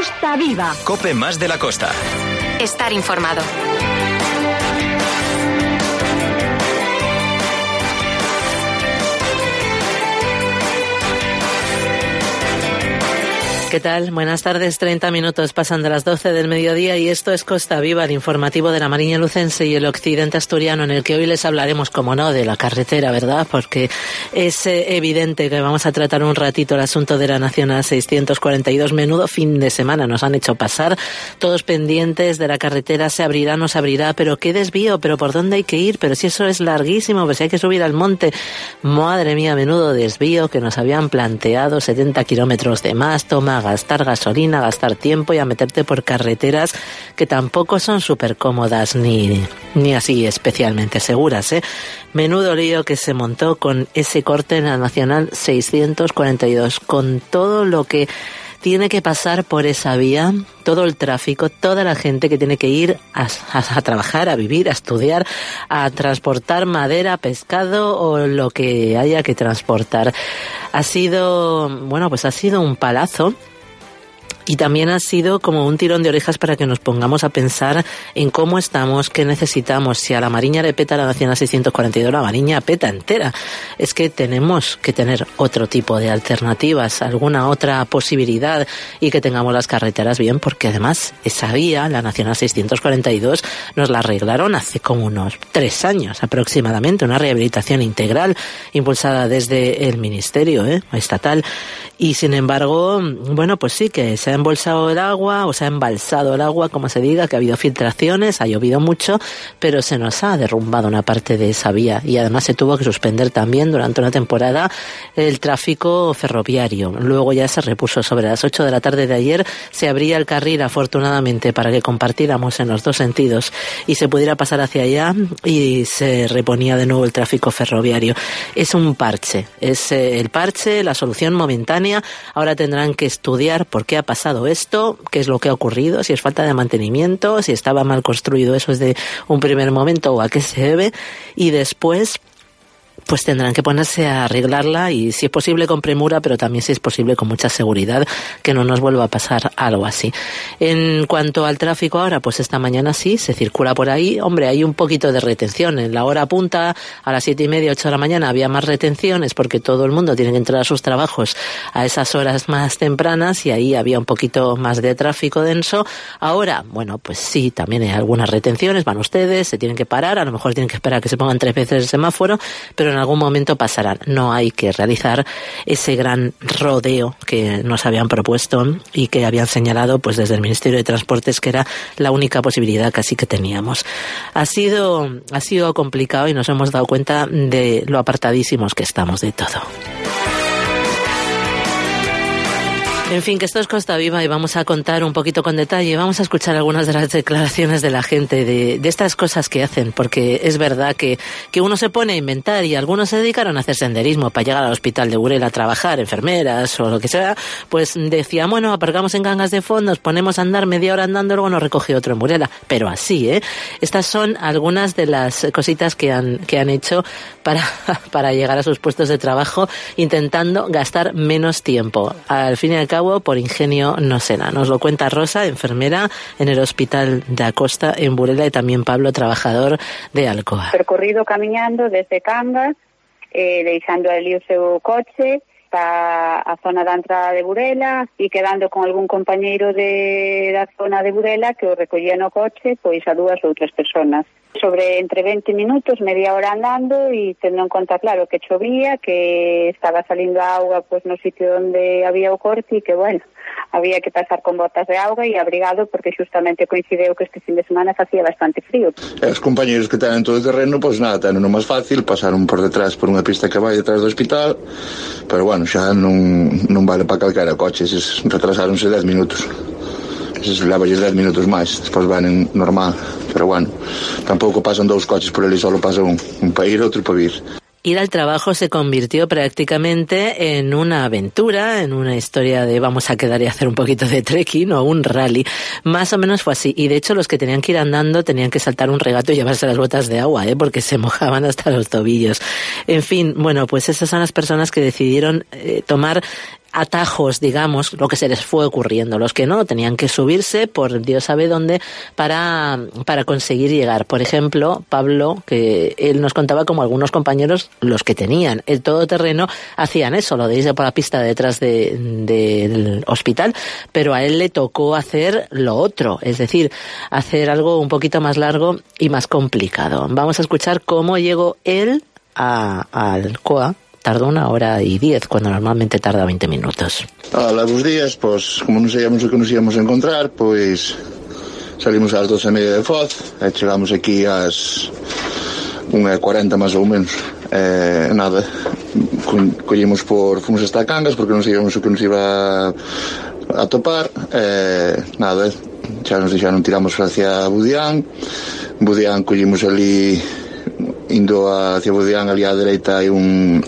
Costa Viva. COPE más de la costa. Estar informado. ¿Qué tal? Buenas tardes, 30 minutos pasan de las 12 del mediodía y esto es Costa Viva, el informativo de la Mariña Lucense y el occidente asturiano, en el que hoy les hablaremos, como no, de la carretera, ¿verdad? Porque es evidente que vamos a tratar un ratito el asunto de la Nacional 642. Menudo fin de semana nos han hecho pasar, todos pendientes de la carretera, se abrirá, no se abrirá, pero qué desvío, pero por dónde hay que ir, pero si eso es larguísimo, pues si hay que subir al monte. Madre mía, menudo desvío que nos habían planteado, 70 kilómetros de más, toma, gastar gasolina, gastar tiempo y a meterte por carreteras que tampoco son súper cómodas ni así especialmente seguras, ¿eh? Menudo lío que se montó con ese corte en la Nacional 642, con todo lo que tiene que pasar por esa vía, todo el tráfico, toda la gente que tiene que ir a trabajar, a vivir, a estudiar, a transportar madera, pescado o lo que haya que transportar. Ha sido un palazo. Y también ha sido como un tirón de orejas para que nos pongamos a pensar en cómo estamos, qué necesitamos. Si a la Mariña le peta la Nacional 642, la Mariña peta entera. Es que tenemos que tener otro tipo de alternativas, alguna otra posibilidad, y que tengamos las carreteras bien, porque además esa vía, la Nacional 642, nos la arreglaron hace como unos 3 años aproximadamente, una rehabilitación integral impulsada desde el Ministerio estatal. Y sin embargo, bueno, pues sí que se ha embolsado el agua, o se ha embalsado el agua, como se diga, que ha habido filtraciones, ha llovido mucho, pero se nos ha derrumbado una parte de esa vía y además se tuvo que suspender también durante una temporada el tráfico ferroviario. Luego ya se repuso. Sobre las 8 de la tarde de ayer se abría el carril, afortunadamente, para que compartiéramos en los dos sentidos y se pudiera pasar hacia allá, y se reponía de nuevo el tráfico ferroviario. Es un parche, es el parche, la solución momentánea. Ahora tendrán que estudiar por qué ha pasado esto, qué es lo que ha ocurrido, si es falta de mantenimiento, si estaba mal construido eso desde un primer momento o a qué se debe, y después pues tendrán que ponerse a arreglarla, y si es posible con premura, pero también si es posible con mucha seguridad, que no nos vuelva a pasar algo así. En cuanto al tráfico ahora, pues esta mañana sí, se circula por ahí. Hombre, hay un poquito de retención. En la hora punta, a las 7:30, 8 de la mañana, había más retenciones porque todo el mundo tiene que entrar a sus trabajos a esas horas más tempranas y ahí había un poquito más de tráfico denso. Ahora, bueno, pues sí, también hay algunas retenciones, van ustedes, se tienen que parar, a lo mejor tienen que esperar a que se pongan 3 veces el semáforo, pero en algún momento pasarán. No hay que realizar ese gran rodeo que nos habían propuesto y que habían señalado pues desde el Ministerio de Transportes que era la única posibilidad casi que teníamos. Ha sido complicado y nos hemos dado cuenta de lo apartadísimos que estamos de todo. En fin, que esto es Costa Viva y vamos a contar un poquito con detalle, vamos a escuchar algunas de las declaraciones de la gente de estas cosas que hacen, porque es verdad que uno se pone a inventar, y algunos se dedicaron a hacer senderismo para llegar al hospital de Burela a trabajar, enfermeras o lo que sea, pues decían, bueno, aparcamos en Cangas de Fondo, nos ponemos a andar media hora andando, luego nos recoge otro en Burela, pero así, Estas son algunas de las cositas que han hecho para llegar a sus puestos de trabajo, intentando gastar menos tiempo. Al fin y al cabo, por ingenio no será. Nos lo cuenta Rosa, enfermera en el Hospital da Costa en Burela, y también Pablo, trabajador de Alcoa. Percorrido camiñando desde Cangas, deixando ali o seu coche para a zona da entrada de Burela e quedando con algún compañeiro da zona de Burela que o recollía no coche, pois a 2 ou 3 personas. Sobre entre 20 minutos, media hora andando, e tendo en conta, claro, que chovía, que estaba salindo a auga pues no sitio onde había o corte, e que, bueno, había que pasar con botas de auga e abrigado porque justamente coincideu que este fin de semana facía bastante frío. Os compañeros que tenen todo o terreno, pois nada, tenen o máis fácil, pasaron por detrás por unha pista que vai detrás do hospital, pero bueno, xa non vale para calquera coche, eses retrasáronse 10 minutos. Eses levalles 10 minutos máis, despois van normal, pero bueno, tampouco pasan 2 coches por ali, solo pasa un para ir, outro para vir. Ir al trabajo se convirtió prácticamente en una aventura, en una historia de vamos a quedar y hacer un poquito de trekking o un rally. Más o menos fue así. Y de hecho los que tenían que ir andando tenían que saltar un regato y llevarse las botas de agua, porque se mojaban hasta los tobillos. En fin, bueno, pues esas son las personas que decidieron tomar atajos, digamos, lo que se les fue ocurriendo. Los que no, tenían que subirse por Dios sabe dónde para conseguir llegar. Por ejemplo, Pablo, que él nos contaba como algunos compañeros, los que tenían el todoterreno, hacían eso, lo de irse por la pista detrás del hospital, pero a él le tocó hacer lo otro, es decir, hacer algo un poquito más largo y más complicado. Vamos a escuchar cómo llegó él al COA. Tardó 1 hora y 10, cuando normalmente tarda 20 minutos. Hola, buenos días. Pues como non sabíamos o que nos íamos a encontrar, pues salimos ás 12:30 de Foz, e chegamos aquí ás 1:40 máis ou menos. Nada, fomos hasta Cangas porque non sabíamos o que nos iba a topar. Nada, xa nos deixaron, tiramos hacia Budián. Budián collimos ali, indo hacia Budián, ali á dereita hai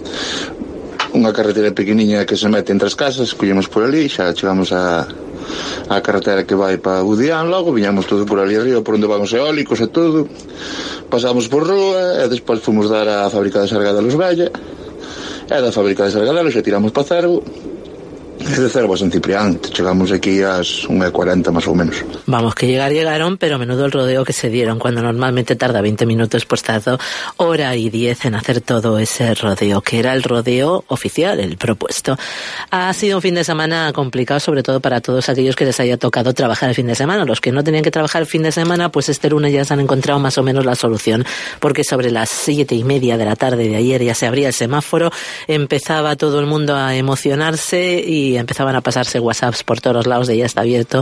unha carretera pequeniña que se mete entre as casas, collemos por ali, xa chegamos a carretera que vai para Budián, logo viñamos todo por ali arriba, por onde van os eólicos e todo, pasamos por rúa, e despois fomos dar á fábrica de Sargadelos Vella, e da fábrica de Sargadelos xa tiramos para Cervo, e de Cervo a San Ciprián, chegamos aquí ás 1:40 máis ou menos. Vamos, que llegaron, pero menudo el rodeo que se dieron. Cuando normalmente tarda 20 minutos, pues tardó 1:10 en hacer todo ese rodeo, que era el rodeo oficial, el propuesto. Ha sido un fin de semana complicado, sobre todo para todos aquellos que les haya tocado trabajar el fin de semana. Los que no tenían que trabajar el fin de semana, pues este lunes ya se han encontrado más o menos la solución, porque sobre las 7:30 de la tarde de ayer ya se abría el semáforo, empezaba todo el mundo a emocionarse y empezaban a pasarse WhatsApps por todos los lados de ya está abierto.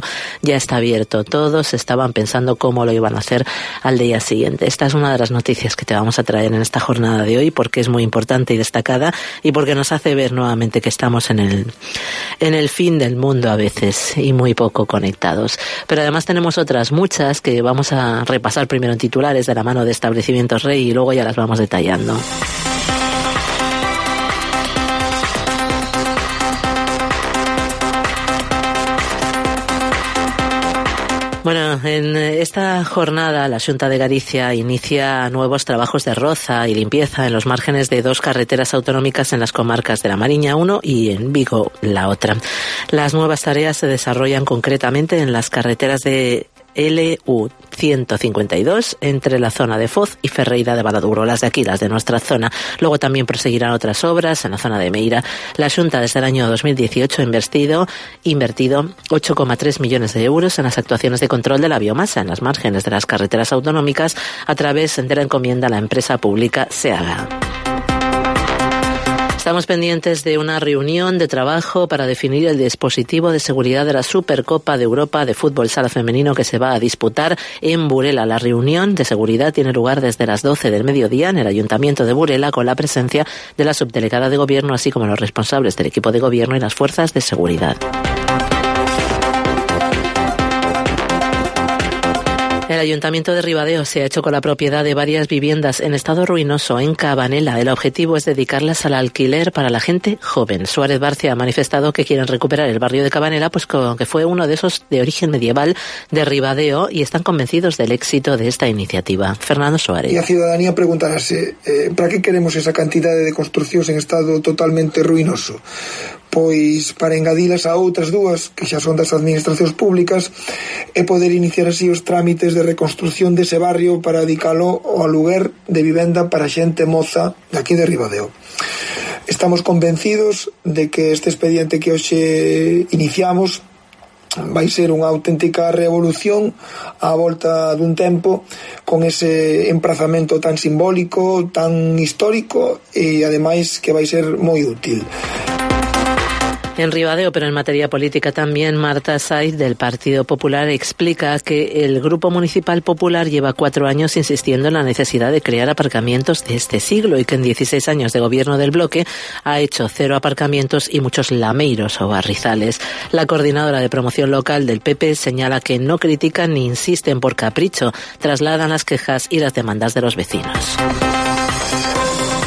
Todos estaban pensando cómo lo iban a hacer al día siguiente. Esta es una de las noticias que te vamos a traer en esta jornada de hoy, porque es muy importante y destacada, y porque nos hace ver nuevamente que estamos en el fin del mundo a veces y muy poco conectados. Pero además tenemos otras muchas que vamos a repasar primero en titulares de la mano de Establecimientos Rey y luego ya las vamos detallando. Bueno, en esta jornada la Xunta de Galicia inicia nuevos trabajos de roza y limpieza en los márgenes de 2 carreteras autonómicas en las comarcas de La Mariña 1 y en Vigo la otra. Las nuevas tareas se desarrollan concretamente en las carreteras de LU 152 entre la zona de Foz y Ferreira de Baladuro, las de aquí, las de nuestra zona. Luego también proseguirán otras obras en la zona de Meira. La Xunta desde el año 2018 ha invertido 8,3 millones de euros en las actuaciones de control de la biomasa en las márgenes de las carreteras autonómicas a través de la encomienda a la empresa pública SEAGA. Estamos pendientes de una reunión de trabajo para definir el dispositivo de seguridad de la Supercopa de Europa de fútbol sala femenino que se va a disputar en Burela. La reunión de seguridad tiene lugar desde las 12 del mediodía en el Ayuntamiento de Burela, con la presencia de la subdelegada de Gobierno, así como los responsables del equipo de Gobierno y las fuerzas de seguridad. El Ayuntamiento de Ribadeo se ha hecho con la propiedad de varias viviendas en estado ruinoso en Cabanela. El objetivo es dedicarlas al alquiler para la gente joven. Suárez Barcia ha manifestado que quieren recuperar el barrio de Cabanela, pues que fue uno de esos de origen medieval de Ribadeo, y están convencidos del éxito de esta iniciativa. Fernando Suárez. Y a ciudadanía preguntarase, para que queremos esa cantidade de construcións en estado totalmente ruinoso? Pois para engadilas a outras dúas que xa son das administracións públicas e poder iniciar así os trámites de reconstrucción dese barrio para dedicalo ao aluguer de vivenda para xente moza daqui de Ribadeo. Estamos convencidos de que este expediente que hoxe iniciamos vai ser unha auténtica revolución á volta dun tempo, con ese emprazamento tan simbólico, tan histórico, e ademais que vai ser moi útil. En Ribadeo, pero en materia política también, Marta Saiz, del Partido Popular, explica que el Grupo Municipal Popular lleva 4 años insistiendo en la necesidad de crear aparcamientos de este siglo y que en 16 años de gobierno del bloque ha hecho 0 aparcamientos y muchos lameiros o barrizales. La coordinadora de promoción local del PP señala que no critican ni insisten por capricho, trasladan las quejas y las demandas de los vecinos.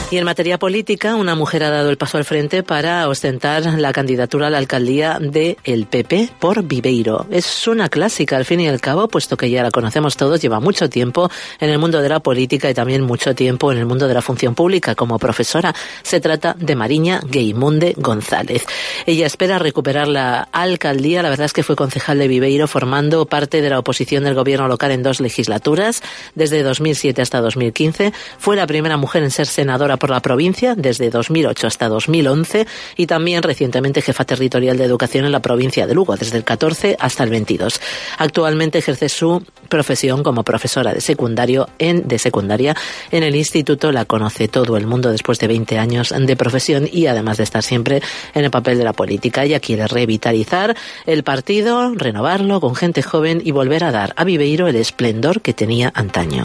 Y en materia política, una mujer ha dado el paso al frente para ostentar la candidatura a la alcaldía de el PP por Viveiro. Es una clásica, al fin y al cabo, puesto que ya la conocemos todos, lleva mucho tiempo en el mundo de la política y también mucho tiempo en el mundo de la función pública como profesora. Se trata de Mariña Gueimunde González. Ella espera recuperar la alcaldía. La verdad es que fue concejal de Viveiro, formando parte de la oposición del gobierno local en 2 legislaturas, desde 2007 hasta 2015. Fue la primera mujer en ser senadora por la provincia desde 2008 hasta 2011 y también recientemente jefa territorial de educación en la provincia de Lugo desde el 14 hasta el 22. Actualmente ejerce su profesión como profesora de secundaria en el instituto. La conoce todo el mundo después de 20 años de profesión y además de estar siempre en el papel de la política. Ella quiere revitalizar el partido, renovarlo con gente joven y volver a dar a Viveiro el esplendor que tenía antaño.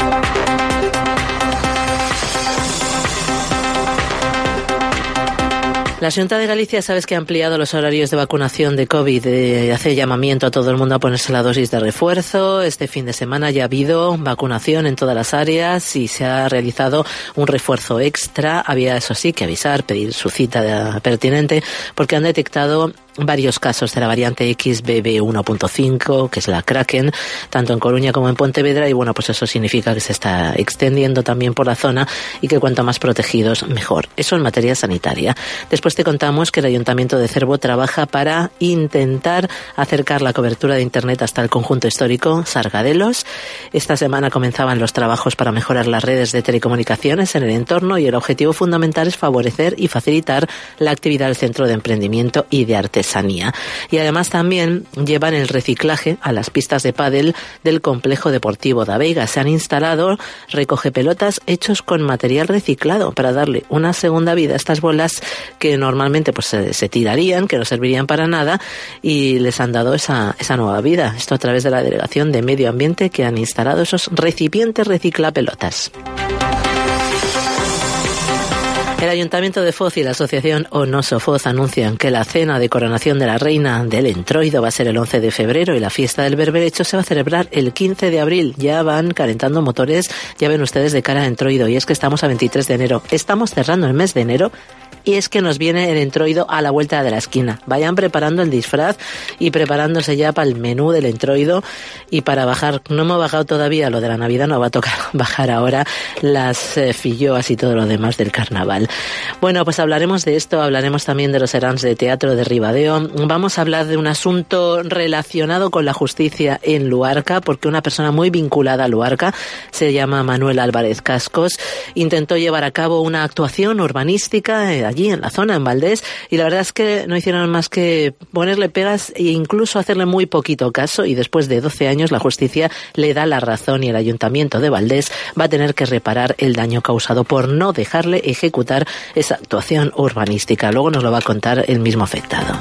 La Xunta de Galicia, sabes que ha ampliado los horarios de vacunación de COVID, hace llamamiento a todo el mundo a ponerse la dosis de refuerzo. Este fin de semana ya ha habido vacunación en todas las áreas y se ha realizado un refuerzo extra. Había, eso sí, que avisar, pedir su cita pertinente, porque han detectado varios casos de la variante XBB1.5, que es la Kraken, tanto en Coruña como en Pontevedra, y bueno, pues eso significa que se está extendiendo también por la zona y que cuanto más protegidos, mejor. Eso en materia sanitaria. Después te contamos que el Ayuntamiento de Cervo trabaja para intentar acercar la cobertura de Internet hasta el conjunto histórico Sargadelos. Esta semana comenzaban los trabajos para mejorar las redes de telecomunicaciones en el entorno y el objetivo fundamental es favorecer y facilitar la actividad del Centro de Emprendimiento y de Artesanía. Y además también llevan el reciclaje a las pistas de pádel del complejo deportivo da Veiga. Se han instalado recogepelotas hechos con material reciclado para darle una segunda vida a estas bolas que normalmente pues se tirarían, que no servirían para nada, y les han dado esa nueva vida. Esto a través de la Delegación de Medio Ambiente, que han instalado esos recipientes reciclapelotas. El Ayuntamiento de Foz y la Asociación Onoso Foz anuncian que la cena de coronación de la Reina del Entroido va a ser el 11 de febrero y la fiesta del berberecho se va a celebrar el 15 de abril. Ya van calentando motores, ya ven ustedes, de cara a Entroido, y es que estamos a 23 de enero. Estamos cerrando el mes de enero y es que nos viene el Entroido a la vuelta de la esquina. Vayan preparando el disfraz y preparándose ya para el menú del Entroido y para bajar. No hemos bajado todavía lo de la Navidad, nos va a tocar bajar ahora las filloas y todo lo demás del carnaval. Bueno, pues hablaremos de esto, hablaremos también de los Serans de Teatro de Ribadeo. Vamos a hablar de un asunto relacionado con la justicia en Luarca, porque una persona muy vinculada a Luarca, se llama Manuel Álvarez Cascos, intentó llevar a cabo una actuación urbanística allí en la zona, en Valdés, y la verdad es que no hicieron más que ponerle pegas e incluso hacerle muy poquito caso, y después de 12 años la justicia le da la razón y el Ayuntamiento de Valdés va a tener que reparar el daño causado por no dejarle ejecutar esa actuación urbanística. Luego nos lo va a contar el mismo afectado.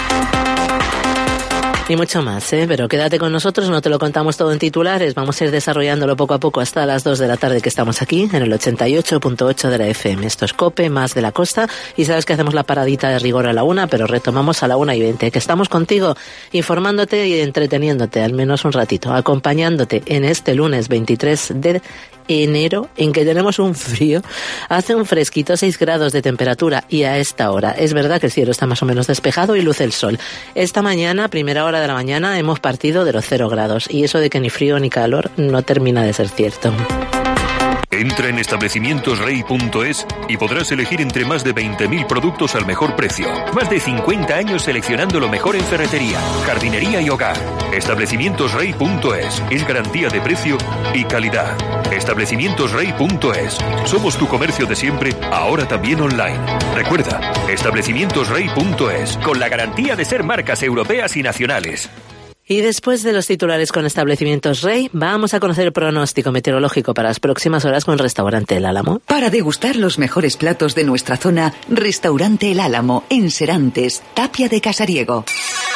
Y mucho más, pero quédate con nosotros, no te lo contamos todo en titulares, vamos a ir desarrollándolo poco a poco hasta las 2 de la tarde que estamos aquí, en el 88.8 de la FM. Esto es COPE, más de la costa, y sabes que hacemos la paradita de rigor a la 1, pero retomamos a la 1:20, que estamos contigo, informándote y entreteniéndote, al menos un ratito, acompañándote en este lunes 23 de enero, en que tenemos un frío, hace un fresquito, 6 grados de temperatura, y a esta hora es verdad que el cielo está más o menos despejado y luce el sol. Esta mañana, primera hora de la mañana, hemos partido de los 0 grados, y eso de que ni frío ni calor no termina de ser cierto. Entra en establecimientosrey.es y podrás elegir entre más de 20.000 productos al mejor precio. Más de 50 años seleccionando lo mejor en ferretería, jardinería y hogar. Establecimientosrey.es es garantía de precio y calidad. Establecimientosrey.es. Somos tu comercio de siempre, ahora también online. Recuerda, establecimientosrey.es, con la garantía de ser marcas europeas y nacionales. Y después de los titulares con Establecimientos Rey, vamos a conocer el pronóstico meteorológico para las próximas horas con el Restaurante El Álamo. Para degustar los mejores platos de nuestra zona, Restaurante El Álamo, en Serantes, Tapia de Casariego.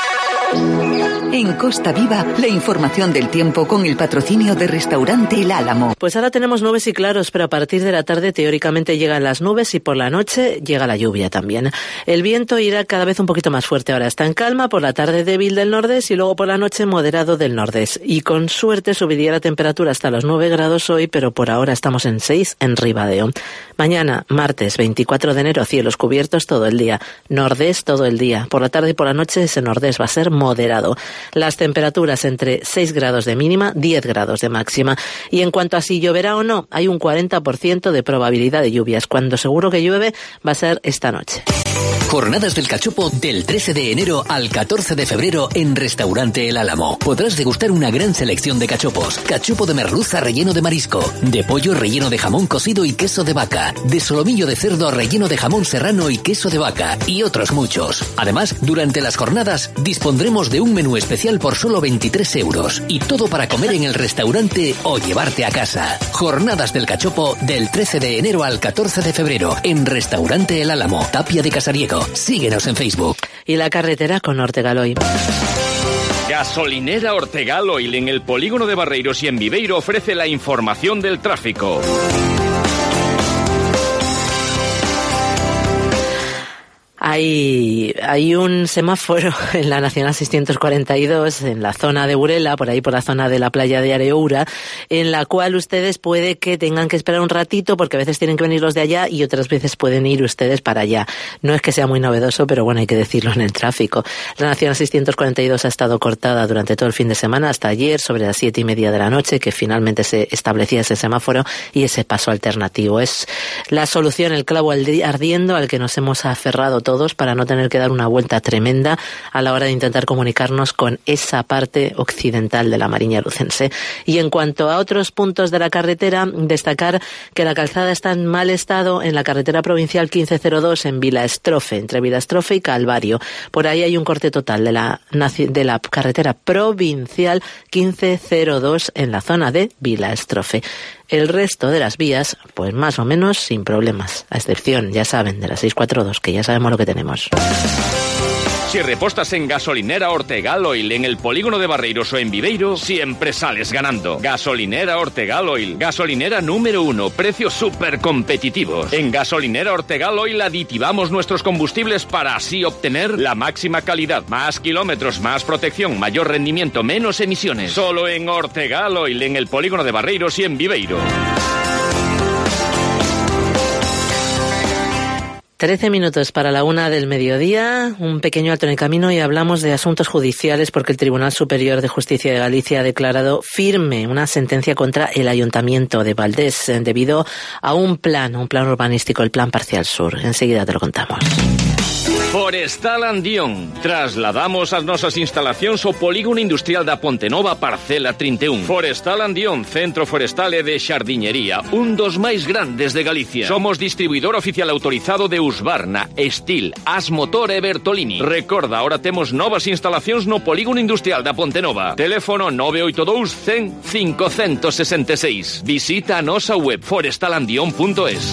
En Costa Viva, la información del tiempo con el patrocinio de Restaurante El Álamo. Pues ahora tenemos nubes y claros, pero a partir de la tarde teóricamente llegan las nubes y por la noche llega la lluvia también. El viento irá cada vez un poquito más fuerte. Ahora está en calma, por la tarde débil del nordés y luego por la noche moderado del nordés. Y con suerte subiría la temperatura hasta los 9 grados hoy, pero por ahora estamos en 6 en Ribadeo. Mañana, martes 24 de enero, cielos cubiertos todo el día. Nordés todo el día. Por la tarde y por la noche ese nordés va a ser moderado. Las temperaturas entre 6 grados de mínima, 10 grados de máxima. Y en cuanto a si lloverá o no, hay un 40% de probabilidad de lluvias. Cuando seguro que llueve va a ser esta noche. Jornadas del Cachopo del 13 de enero al 14 de febrero en Restaurante El Álamo. Podrás degustar una gran selección de cachopos. Cachopo de merluza relleno de marisco, de pollo relleno de jamón cocido y queso de vaca, de solomillo de cerdo relleno de jamón serrano y queso de vaca, y otros muchos. Además, durante las jornadas dispondremos de un menú especial por solo 23 euros. Y todo para comer en el restaurante o llevarte a casa. Jornadas del Cachopo del 13 de enero al 14 de febrero en Restaurante El Álamo, Tapia de Casariego. Síguenos en Facebook. Y la carretera con Ortegaloy. Gasolinera Ortegaloy en el polígono de Barreiros y en Viveiro ofrece la información del tráfico. Hay un semáforo en la Nacional 642, en la zona de Burela, por ahí por la zona de la playa de Areoura, en la cual ustedes puede que tengan que esperar un ratito porque a veces tienen que venir los de allá y otras veces pueden ir ustedes para allá. No es que sea muy novedoso, pero bueno, hay que decirlo en el tráfico. La Nacional 642 ha estado cortada durante todo el fin de semana hasta ayer sobre las 7:30 de la noche, que finalmente se establecía ese semáforo y ese paso alternativo. Es la solución, el clavo ardiendo al que nos hemos aferrado todos para no tener que dar una vuelta tremenda a la hora de intentar comunicarnos con esa parte occidental de la Mariña Lucense. Y en cuanto a otros puntos de la carretera, destacar que la calzada está en mal estado en la carretera provincial 1502 en Vilaestrofe, entre Vilaestrofe y Calvario. Por ahí hay un corte total de la carretera provincial 1502 en la zona de Vilaestrofe. El resto de las vías, pues más o menos sin problemas, a excepción, ya saben, de la 642, que ya sabemos lo que tenemos. Si repostas en Gasolinera Ortegaloy en el polígono de Barreiros o en Viveiro, siempre sales ganando. Gasolinera Ortegaloy, gasolinera número 1, precios súper competitivos. En Gasolinera Ortegaloy aditivamos nuestros combustibles para así obtener la máxima calidad, más kilómetros, más protección, mayor rendimiento, menos emisiones. Solo en Ortegaloy en el polígono de Barreiros y en Viveiro. 13 minutos para la 1 del mediodía, un pequeño alto en el camino y hablamos de asuntos judiciales porque el Tribunal Superior de Justicia de Galicia ha declarado firme una sentencia contra el Ayuntamiento de Valdés debido a un plan urbanístico, el Plan Parcial Sur. Enseguida te lo contamos. Forestal Andión. Trasladamos as nosas instalacións ao Polígono Industrial da Pontenova Parcela 31. Forestal Andión, centro forestal e de xardiñería, un dos máis grandes de Galicia. Somos distribuidor oficial autorizado de Husqvarna, Stihl, Asmotor e Bertolini. Recorda, ahora temos novas instalacións no Polígono Industrial da Pontenova. Teléfono 982 100 566. Visita a nosa web forestalandión.es.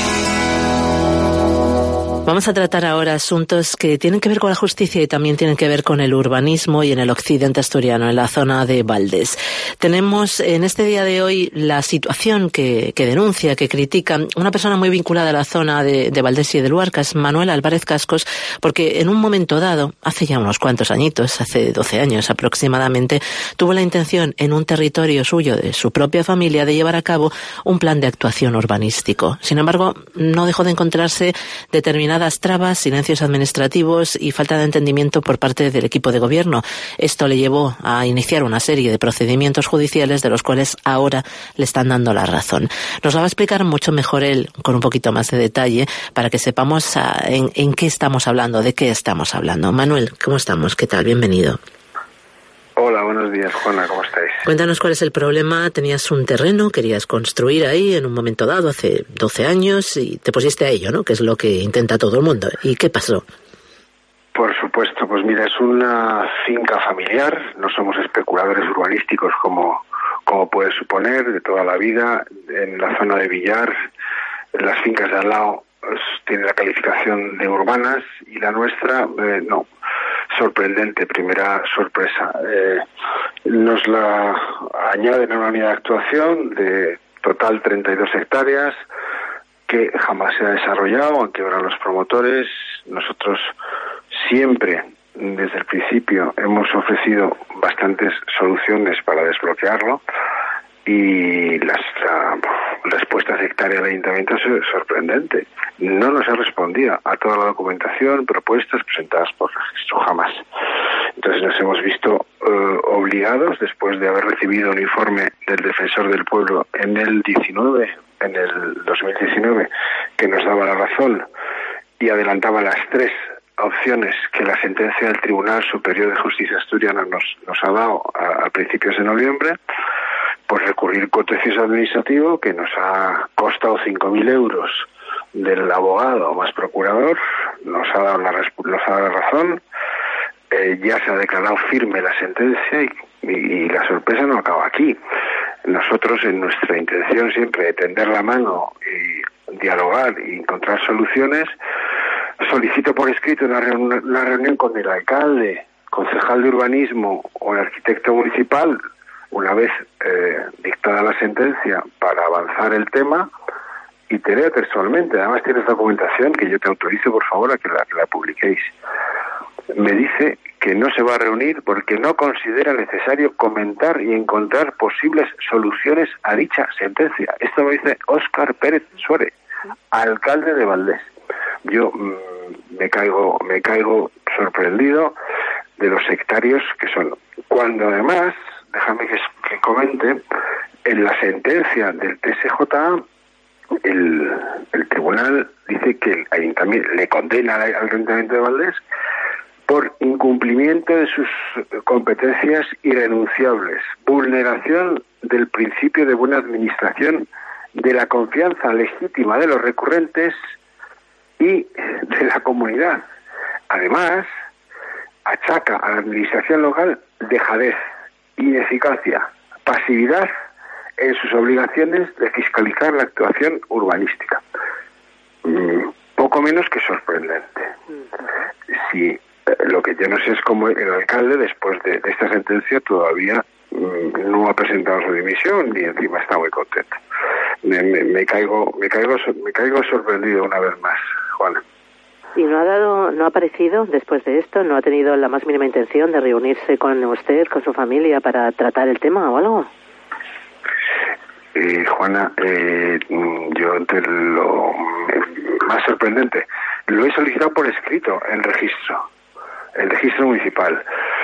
Vamos a tratar ahora asuntos que tienen que ver con la justicia y también tienen que ver con el urbanismo y en el occidente asturiano, en la zona de Valdés. Tenemos en este día de hoy la situación que denuncia, que critica una persona muy vinculada a la zona de Valdés y de Luarcas, Manuel Álvarez Cascos, porque en un momento dado, hace ya unos cuantos añitos, hace 12 años aproximadamente, tuvo la intención en un territorio suyo, de su propia familia, de llevar a cabo un plan de actuación urbanístico. Sin embargo, no dejó de encontrarse determinadas trabas, silencios administrativos y falta de entendimiento por parte del equipo de gobierno. Esto le llevó a iniciar una serie de procedimientos judiciales de los cuales ahora le están dando la razón. Nos lo va a explicar mucho mejor él, con un poquito más de detalle, para que sepamos en qué estamos hablando, de qué estamos hablando. Manuel, ¿cómo estamos? ¿Qué tal? Bienvenido. Hola, buenos días, Juana, ¿cómo estáis? Cuéntanos cuál es el problema. Tenías un terreno, querías construir ahí en un momento dado, hace 12 años, y te pusiste a ello, ¿no? Que es lo que intenta todo el mundo. ¿Y qué pasó? Por supuesto, pues mira, es una finca familiar, no somos especuladores urbanísticos como puedes suponer, de toda la vida, en la zona de Villar, las fincas de al lado tienen la calificación de urbanas y la nuestra no. sorprendente, primera sorpresa. Nos la añaden a una unidad de actuación de total 32 hectáreas que jamás se ha desarrollado, aunque ahora los promotores, nosotros siempre, desde el principio, hemos ofrecido bastantes soluciones para desbloquearlo, y la respuesta sectaria del ayuntamiento es sorprendente. No nos ha respondido a toda la documentación, propuestas presentadas por registro, jamás. Entonces nos hemos visto obligados, después de haber recibido un informe del Defensor del Pueblo en el 2019, que nos daba la razón y adelantaba las 3 opciones que la sentencia del Tribunal Superior de Justicia Asturiana nos ha dado a principios de noviembre, pues recurrir contencioso administrativo, que nos ha costado 5.000 euros del abogado más procurador, nos ha dado la razón, ya se ha declarado firme la sentencia y la sorpresa no acaba aquí. Nosotros, en nuestra intención siempre de tender la mano y dialogar y encontrar soluciones, solicito por escrito una reunión con el alcalde, concejal de urbanismo o el arquitecto municipal, una vez dictada la sentencia, para avanzar el tema, y te leo textualmente, además tienes documentación que yo te autorizo por favor a que la publiquéis. Me dice que no se va a reunir porque no considera necesario comentar y encontrar posibles soluciones a dicha sentencia. Esto lo dice Óscar Pérez Suárez, alcalde de Valdés. Yo me caigo sorprendido de los sectarios que son, cuando además, déjame que comente, en la sentencia del TSJA, el tribunal dice que el ayuntamiento le condena al ayuntamiento de Valdés por incumplimiento de sus competencias irrenunciables, vulneración del principio de buena administración, de la confianza legítima de los recurrentes y de la comunidad. Además, achaca a la administración local dejadez, ineficacia, pasividad en sus obligaciones de fiscalizar la actuación urbanística. Poco menos que sorprendente. Si lo que yo no sé es cómo el alcalde, después de esta sentencia, todavía no ha presentado su dimisión y encima está muy contento. Me caigo sorprendido una vez más, Juana. ¿Y no ha aparecido después de esto? ¿No ha tenido la más mínima intención de reunirse con usted, con su familia, para tratar el tema o algo? Juana, yo te lo más sorprendente, lo he solicitado por escrito el registro municipal.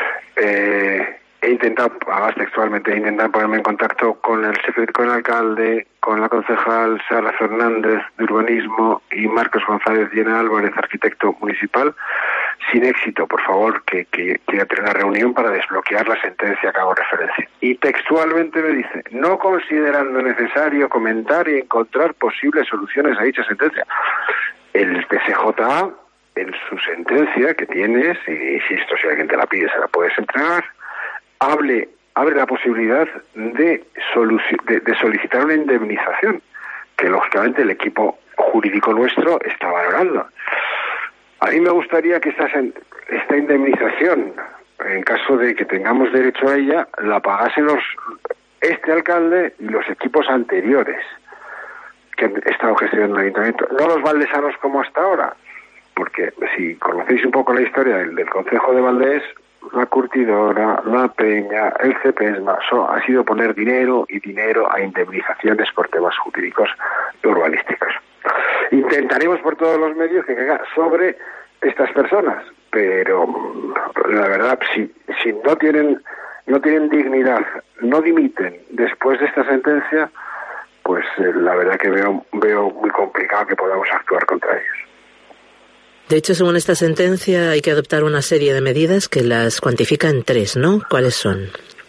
He intentado, además textualmente, ponerme en contacto con el alcalde, con la concejal Sara Fernández de Urbanismo y Marcos González Llena Álvarez, arquitecto municipal, sin éxito. Por favor, que quiera tener una reunión para desbloquear la sentencia que hago referencia. Y textualmente me dice, no considerando necesario comentar y encontrar posibles soluciones a dicha sentencia. El TSJA, en su sentencia que tienes, y insisto, si alguien te la pide se la puedes entregar, abre la posibilidad de solicitar una indemnización, que lógicamente el equipo jurídico nuestro está valorando. A mí me gustaría que esta indemnización, en caso de que tengamos derecho a ella, la pagasen este alcalde y los equipos anteriores que han estado gestionando el ayuntamiento, no los valdesanos como hasta ahora, porque si conocéis un poco la historia del concejo de Valdés, la curtidora, la peña, el CEPESMA, ha sido poner dinero a indemnizaciones por temas jurídicos y urbanísticos. Intentaremos por todos los medios que caiga sobre estas personas, pero la verdad, si no tienen dignidad, no dimiten después de esta sentencia, pues la verdad que veo muy complicado que podamos actuar contra ellos. De hecho, según esta sentencia, hay que adoptar una serie de medidas que las cuantifica en 3, ¿no? ¿Cuáles son?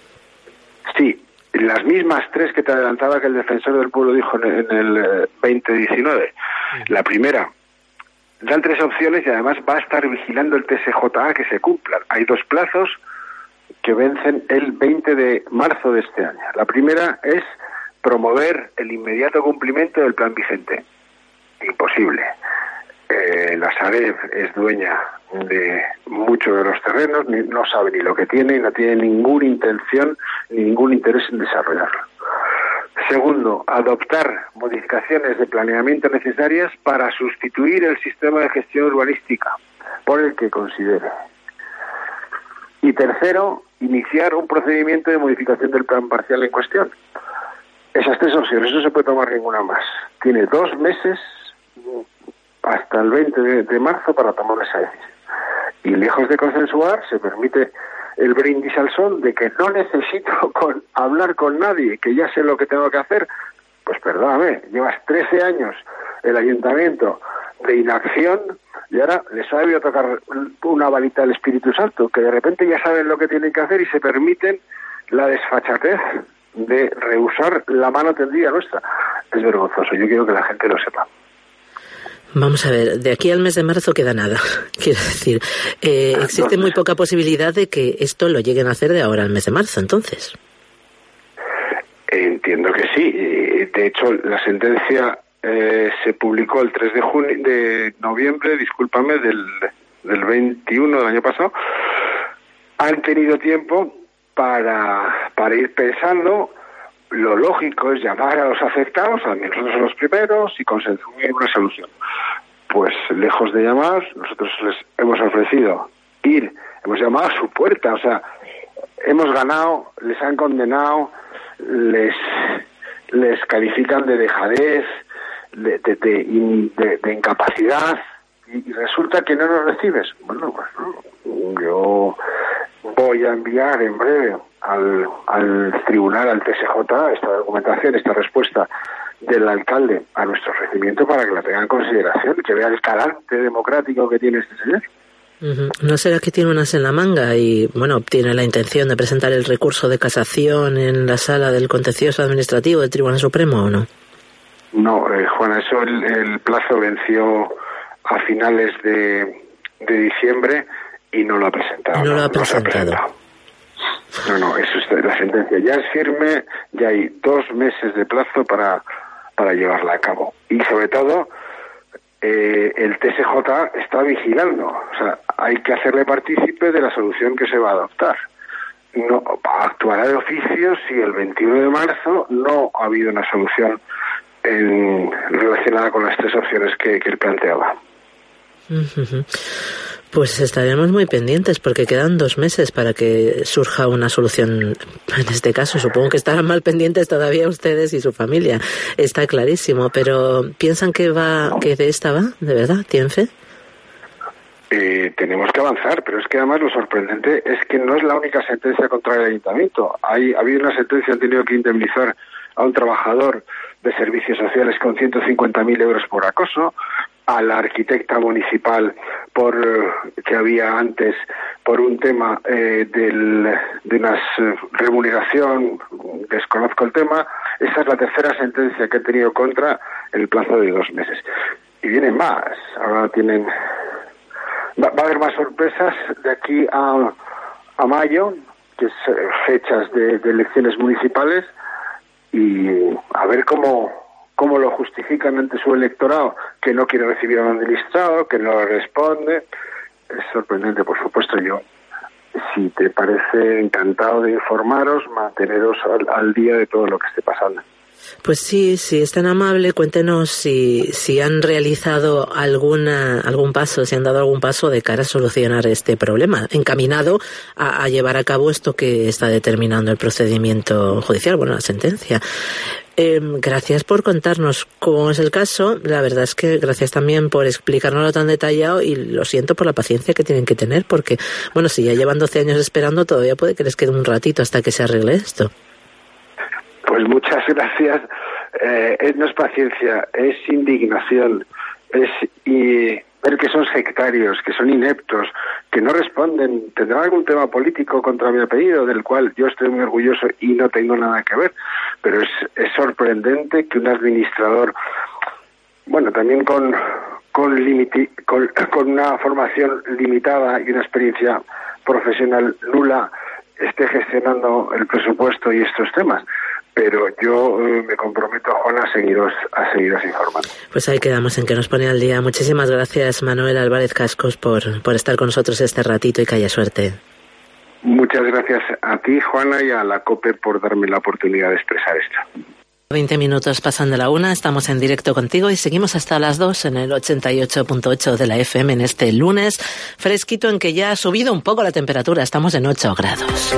Sí, las mismas 3 que te adelantaba que el Defensor del Pueblo dijo en el 2019. La primera, dan 3 opciones y además va a estar vigilando el TSJA que se cumplan. Hay 2 plazos que vencen el 20 de marzo de este año. La primera es promover el inmediato cumplimiento del plan vigente. Imposible. La Sareb es dueña de muchos de los terrenos, no sabe ni lo que tiene y no tiene ninguna intención ni ningún interés en desarrollarlo. Segundo, adoptar modificaciones de planeamiento necesarias para sustituir el sistema de gestión urbanística por el que considere. Y tercero, iniciar un procedimiento de modificación del plan parcial en cuestión. Esas 3 opciones, no se puede tomar ninguna más. Tiene 2 meses hasta el 20 de marzo para tomar esa decisión. Y lejos de consensuar, se permite el brindis al sol de que no necesito hablar con nadie, que ya sé lo que tengo que hacer. Pues perdóname, llevas 13 años el ayuntamiento de inacción y ahora les ha debido tocar una varita del Espíritu Santo, que de repente ya saben lo que tienen que hacer y se permiten la desfachatez de rehusar la mano tendida nuestra. Es vergonzoso, yo quiero que la gente lo sepa. Vamos a ver, de aquí al mes de marzo queda nada, quiero decir. Existe muy poca posibilidad de que esto lo lleguen a hacer de ahora al mes de marzo, entonces. Entiendo que sí. De hecho, la sentencia se publicó el 3 de noviembre, discúlpame, del 21 del año pasado. Han tenido tiempo para ir pensando. Lo lógico es llamar a los afectados, a nosotros los primeros, y conseguir una solución. Pues lejos de llamar, nosotros les hemos ofrecido ir, hemos llamado a su puerta, o sea, hemos ganado, les han condenado, les califican de dejadez, de incapacidad, y resulta que no nos recibes. Bueno, pues no, yo voy a enviar en breve al tribunal, al TSJ, esta documentación, esta respuesta del alcalde a nuestro ofrecimiento para que la tengan en consideración, que vea el talante democrático que tiene este señor. ¿No será que tiene unas en la manga y, bueno, tiene la intención de presentar el recurso de casación en la sala del contencioso administrativo del Tribunal Supremo o no? No, Juana, eso el plazo venció a finales de diciembre y no lo ha presentado. No lo ha presentado. No, eso es la sentencia. Ya es firme, ya hay 2 meses de plazo para llevarla a cabo. Y sobre todo, el TSJ está vigilando. O sea, hay que hacerle partícipe de la solución que se va a adoptar. No actuará de oficio si el 21 de marzo no ha habido una solución relacionada con las 3 opciones que él planteaba. Pues estaremos muy pendientes porque quedan 2 meses para que surja una solución. En este caso, supongo que estarán mal pendientes todavía ustedes y su familia. Está clarísimo, pero ¿piensan que de esta va? ¿De verdad? ¿Tienen fe? Tenemos que avanzar, pero es que además lo sorprendente es que no es la única sentencia contra el ayuntamiento. Ha habido una sentencia, han tenido que indemnizar a un trabajador de servicios sociales con 150.000 euros por acoso, a la arquitecta municipal que había antes por un tema de una remuneración, desconozco el tema. Esa es la 3ª sentencia que he tenido contra el plazo de 2 meses. Y vienen más. Ahora va a haber más sorpresas de aquí a mayo, que es fechas de elecciones municipales, y a ver cómo lo justifican ante su electorado, que no quiere recibir a un administrado, que no responde. Es sorprendente, por supuesto. Yo, si te parece, encantado de informaros, manteneros al día de todo lo que esté pasando. Pues sí, si es tan amable, cuéntenos si han realizado algún paso, si han dado algún paso de cara a solucionar este problema, encaminado a llevar a cabo esto que está determinando el procedimiento judicial, la sentencia. Gracias por contarnos cómo es el caso. La verdad es que gracias también por explicárnoslo tan detallado y lo siento por la paciencia que tienen que tener porque, si ya llevan 12 años esperando, todavía puede que les quede un ratito hasta que se arregle esto. Pues muchas gracias. No es paciencia, es indignación, y ver que son sectarios, que son ineptos, que no responden. Tendrán algún tema político contra mi apellido, del cual yo estoy muy orgulloso y no tengo nada que ver, pero es sorprendente que un administrador, también con una formación limitada y una experiencia profesional nula, esté gestionando el presupuesto y estos temas. pero yo me comprometo, Juana, a seguiros informando. Pues ahí quedamos en que nos pone al día. Muchísimas gracias, Manuel Álvarez Cascos, por estar con nosotros este ratito y que haya suerte. Muchas gracias a ti, Juana, y a la COPE por darme la oportunidad de expresar esto. 20 minutos pasan de la 1, estamos en directo contigo y seguimos hasta las 2 en el 88.8 de la FM en este lunes fresquito en que ya ha subido un poco la temperatura, estamos en 8 grados.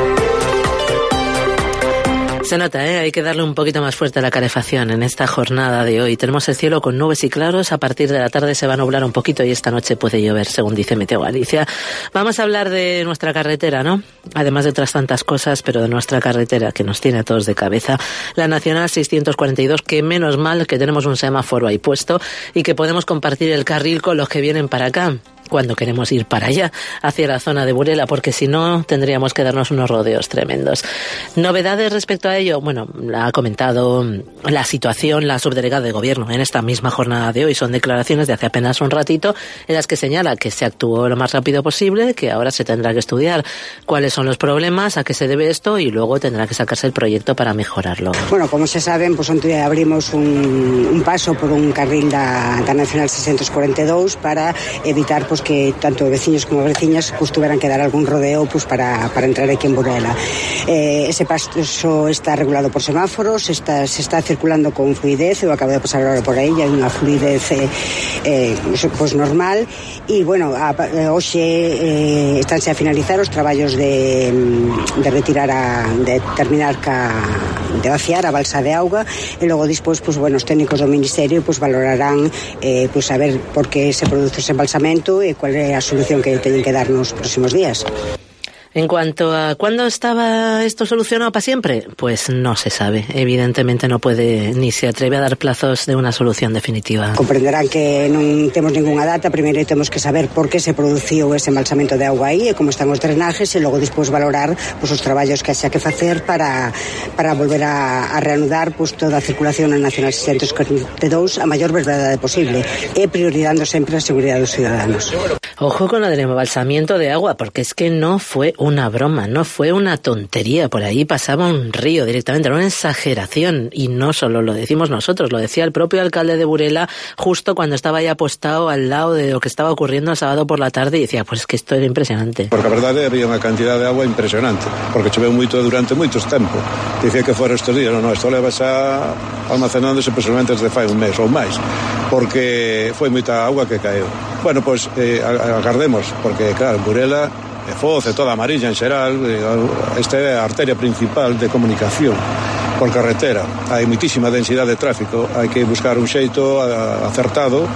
Se nota, hay que darle un poquito más fuerte a la calefacción en esta jornada de hoy. Tenemos el cielo con nubes y claros, a partir de la tarde se va a nublar un poquito y esta noche puede llover, según dice Meteo Galicia. Vamos a hablar de nuestra carretera, ¿no? Además de otras tantas cosas, pero de nuestra carretera que nos tiene a todos de cabeza. La Nacional 642, que menos mal que tenemos un semáforo ahí puesto y que podemos compartir el carril con los que vienen para acá cuando queremos ir para allá, hacia la zona de Burela, porque si no tendríamos que darnos unos rodeos tremendos. Novedades respecto a ello, bueno, ha comentado la situación la subdelegada de Gobierno en esta misma jornada de hoy. Son declaraciones de hace apenas un ratito en las que señala que se actuó lo más rápido posible, que ahora se tendrá que estudiar cuáles son los problemas, a qué se debe esto y luego tendrá que sacarse el proyecto para mejorarlo. Bueno, como se saben, pues onte abrimos un paso por un carril da Nacional 642 para evitar pues que tanto veciños como veciñas pues tuvieran que dar algún rodeo pues para entrar aquí en Burela. Ese paso está regulado por semáforos, se está circulando con fluidez, eu acabo de pasar ahora por aí, hai unha fluidez pues normal e bueno, hoxe estánse a finalizar os traballos de retirar de terminar de vaciar a balsa de auga e logo despois pues bueno, os técnicos do Ministerio pues valorarán pues a ver por que se produce ese embalsamento e cuál é a solución que teñen que dar nos próximos días. En cuanto a cuándo estaba esto solucionado para siempre, pues no se sabe. Evidentemente no puede ni se atreve a dar plazos de una solución definitiva. Comprenderán que non temos ninguna data. Primeiro temos que saber por que se produciu ese embalsamento de auga aí e como están os drenajes e logo despois valorar pues, os traballos que haxa que facer para volver a reanudar pues, toda a circulación na Nacional 642 a maior brevedade posible e priorizando sempre a seguridade dos ciudadanos. Ojo con lo del embalsamiento de agua, porque es que no fue una broma, no fue una tontería. Por ahí pasaba un río directamente, era una exageración. Y no solo lo decimos nosotros, lo decía el propio alcalde de Burela justo cuando estaba ahí apostado al lado de lo que estaba ocurriendo el sábado por la tarde y decía, pues es que esto era impresionante. Porque a verdade había unha cantidad de agua impresionante, porque choveu moito durante moitos tempos. Dicía que fora estes días, non, isto leva xa almacenándose personalmente desde fai un mes ou máis, porque foi moita agua que caeu. Bueno, pois agardemos, porque claro, Burela e Foz e toda a Mariña en xeral, esta é a arteria principal de comunicación por carretera. Hai moitísima densidade de tráfico, hai que buscar un xeito acertado.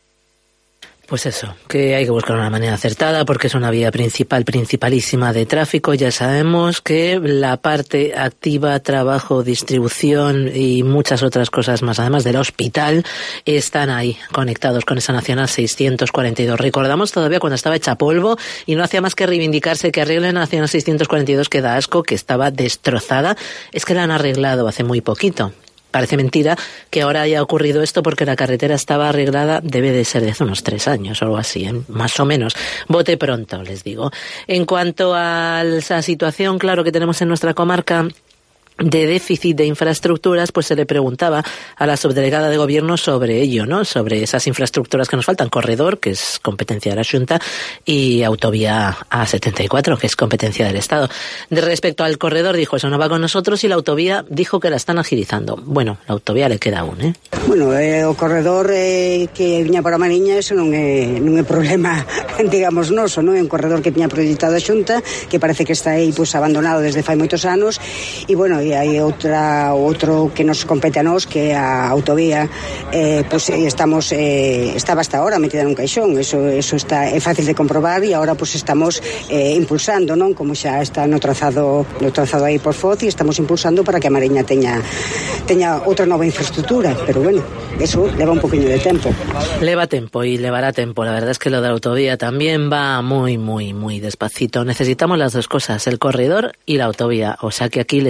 Pues eso, que hay que buscar una manera acertada porque es una vía principalísima de tráfico. Ya sabemos que la parte activa, trabajo, distribución y muchas otras cosas más, además del hospital, están ahí conectados con esa Nacional 642. Recordamos todavía cuando estaba hecha polvo y no hacía más que reivindicarse que arreglen la Nacional 642, que da asco, que estaba destrozada. Es que la han arreglado hace muy poquito. Parece mentira que ahora haya ocurrido esto porque la carretera estaba arreglada, debe de ser de hace unos 3 años o algo así, más o menos. Bote pronto, les digo. En cuanto a la situación, claro, que tenemos en nuestra comarca de déficit de infraestructuras, pues se le preguntaba a la subdelegada de Gobierno sobre ello, ¿no? Sobre esas infraestructuras que nos faltan. Corredor, que es competencia de la Xunta, y autovía A74, que es competencia del Estado. De respecto al corredor, dijo, eso no va con nosotros, y la autovía dijo que la están agilizando. Bueno, la autovía le queda aún, ¿eh? Bueno, o corredor que viña para a Mariña, eso non é problema, digamos, noso, non é un corredor que tiña proyectado a Xunta, que parece que está aí pues abandonado desde fai moitos anos, e bueno, e hai outro que nos compete a nós, que é a autovía, pues estamos estaba hasta ahora metida nun caixón, eso está, é fácil de comprobar, e agora pues estamos impulsando, non, como xa está no trazado aí por Foz, e estamos impulsando para que a Mariña teña outra nova infraestructura, pero bueno, eso leva un poquinho de tempo. Leva tempo y levará tempo. La verdad es que lo de la autovía también va muy, muy, muy despacito. Necesitamos las dos cosas, el corredor y la autovía. O sea que aquí le toca